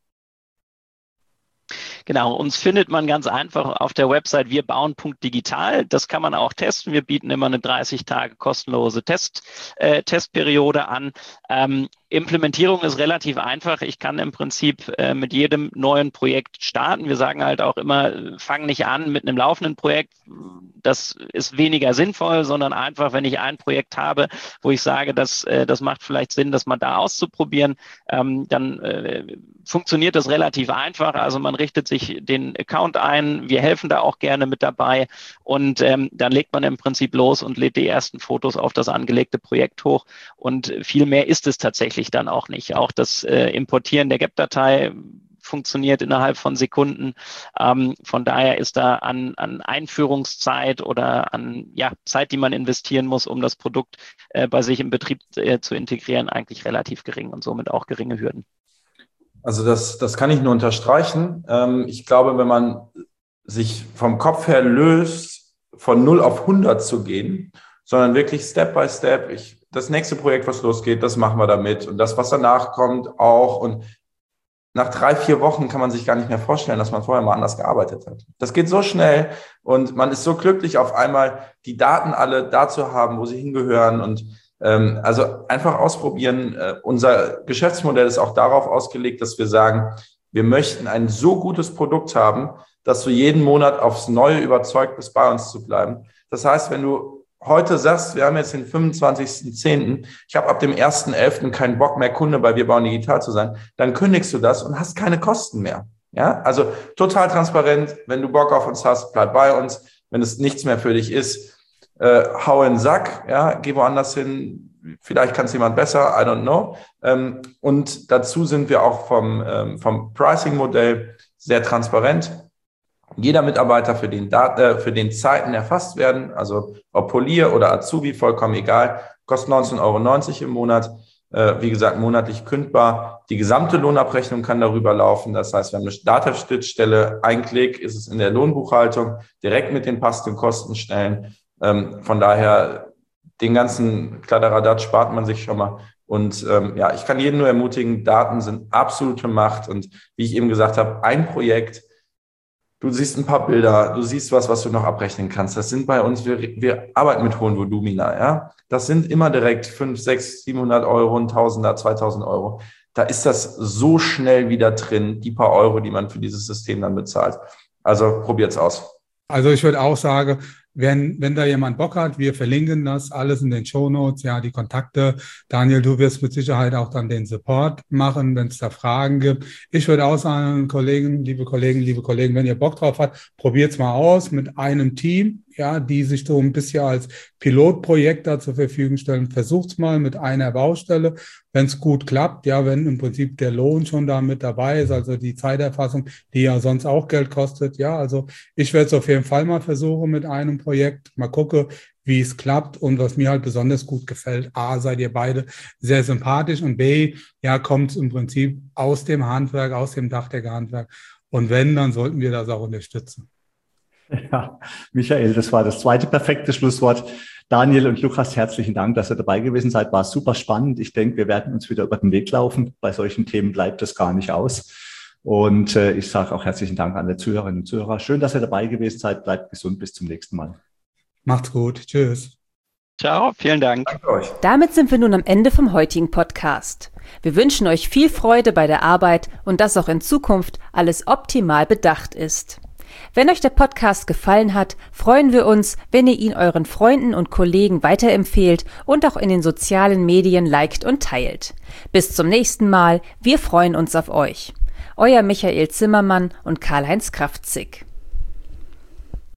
Genau, uns findet man ganz einfach auf der Website wirbauen.digital. Das kann man auch testen. Wir bieten immer eine 30 Tage kostenlose Testperiode an. Implementierung ist relativ einfach. Ich kann im Prinzip mit jedem neuen Projekt starten. Wir sagen halt auch immer, fang nicht an mit einem laufenden Projekt. Das ist weniger sinnvoll, sondern einfach, wenn ich ein Projekt habe, wo ich sage, das macht vielleicht Sinn, das mal da auszuprobieren, dann funktioniert das relativ einfach. Also man richtet sich den Account ein. Wir helfen da auch gerne mit dabei. Und dann legt man im Prinzip los und lädt die ersten Fotos auf das angelegte Projekt hoch. Und viel mehr ist es tatsächlich dann auch nicht. Auch das Importieren der GEP-Datei funktioniert innerhalb von Sekunden. Von daher ist da an Einführungszeit oder an Zeit, die man investieren muss, um das Produkt bei sich im Betrieb zu integrieren, eigentlich relativ gering und somit auch geringe Hürden. Also das kann ich nur unterstreichen. Ich glaube, wenn man sich vom Kopf her löst, von 0 auf 100 zu gehen, sondern wirklich Step by Step, das nächste Projekt, was losgeht, das machen wir damit und das, was danach kommt, auch. Und nach 3-4 Wochen kann man sich gar nicht mehr vorstellen, dass man vorher mal anders gearbeitet hat. Das geht so schnell und man ist so glücklich, auf einmal die Daten alle da zu haben, wo sie hingehören. Und also einfach ausprobieren. Unser Geschäftsmodell ist auch darauf ausgelegt, dass wir sagen, wir möchten ein so gutes Produkt haben, dass du jeden Monat aufs Neue überzeugt bist, bei uns zu bleiben. Das heißt, wenn du heute sagst, wir haben jetzt den 25.10., ich habe ab dem 1.11. keinen Bock mehr, Kunde bei Wir bauen digital zu sein, dann kündigst du das und hast keine Kosten mehr. Ja, also total transparent. Wenn du Bock auf uns hast, bleib bei uns. Wenn es nichts mehr für dich ist, hau in den Sack, ja, geh woanders hin. Vielleicht kann es jemand besser, I don't know. Und dazu sind wir auch vom Pricing-Modell sehr transparent. Jeder Mitarbeiter, für den Zeiten erfasst werden, also ob Polier oder Azubi, vollkommen egal, kostet 19,90 € im Monat. Wie gesagt, monatlich kündbar. Die gesamte Lohnabrechnung kann darüber laufen. Das heißt, wir haben eine Datenschnittstelle, ein Klick ist es in der Lohnbuchhaltung, direkt mit den passenden Kostenstellen. Von daher, den ganzen Kladderadatsch spart man sich schon mal. Und ja, ich kann jeden nur ermutigen, Daten sind absolute Macht. Und wie ich eben gesagt habe, ein Projekt, du siehst ein paar Bilder, du siehst was du noch abrechnen kannst. Das sind bei uns, wir arbeiten mit hohen Volumina, ja. Das sind immer direkt 500, 600, 700 €, ein Tausender, 2000 €. Da ist das so schnell wieder drin, die paar Euro, die man für dieses System dann bezahlt. Also probiert's aus. Also ich würde auch sagen, wenn da jemand Bock hat, wir verlinken das alles in den Shownotes, ja, die Kontakte. Daniel, du wirst mit Sicherheit auch dann den Support machen, wenn es da Fragen gibt. Ich würde auch sagen, liebe Kollegen, wenn ihr Bock drauf habt, probiert's mal aus mit einem Team, ja, die sich so ein bisschen als Pilotprojekt da zur Verfügung stellen. Versucht's mal mit einer Baustelle. Wenn es gut klappt, ja, wenn im Prinzip der Lohn schon da mit dabei ist, also die Zeiterfassung, die ja sonst auch Geld kostet, ja, also ich werde es auf jeden Fall mal versuchen mit einem Projekt, mal gucke, wie es klappt. Und was mir halt besonders gut gefällt, A, seid ihr beide sehr sympathisch und B, ja, kommt es im Prinzip aus dem Handwerk, aus dem Dachdeckerhandwerk. Und wenn, dann sollten wir das auch unterstützen. Ja, Michael, das war das zweite perfekte Schlusswort. Daniel und Lukas, herzlichen Dank, dass ihr dabei gewesen seid. War super spannend. Ich denke, wir werden uns wieder über den Weg laufen. Bei solchen Themen bleibt das gar nicht aus. Und ich sage auch herzlichen Dank an die Zuhörerinnen und Zuhörer. Schön, dass ihr dabei gewesen seid. Bleibt gesund. Bis zum nächsten Mal. Macht's gut. Tschüss. Ciao, vielen Dank. Danke euch. Damit sind wir nun am Ende vom heutigen Podcast. Wir wünschen euch viel Freude bei der Arbeit und dass auch in Zukunft alles optimal bedacht ist. Wenn euch der Podcast gefallen hat, freuen wir uns, wenn ihr ihn euren Freunden und Kollegen weiterempfehlt und auch in den sozialen Medien liked und teilt. Bis zum nächsten Mal, wir freuen uns auf euch. Euer Michael Zimmermann und Karl-Heinz Kraftzig.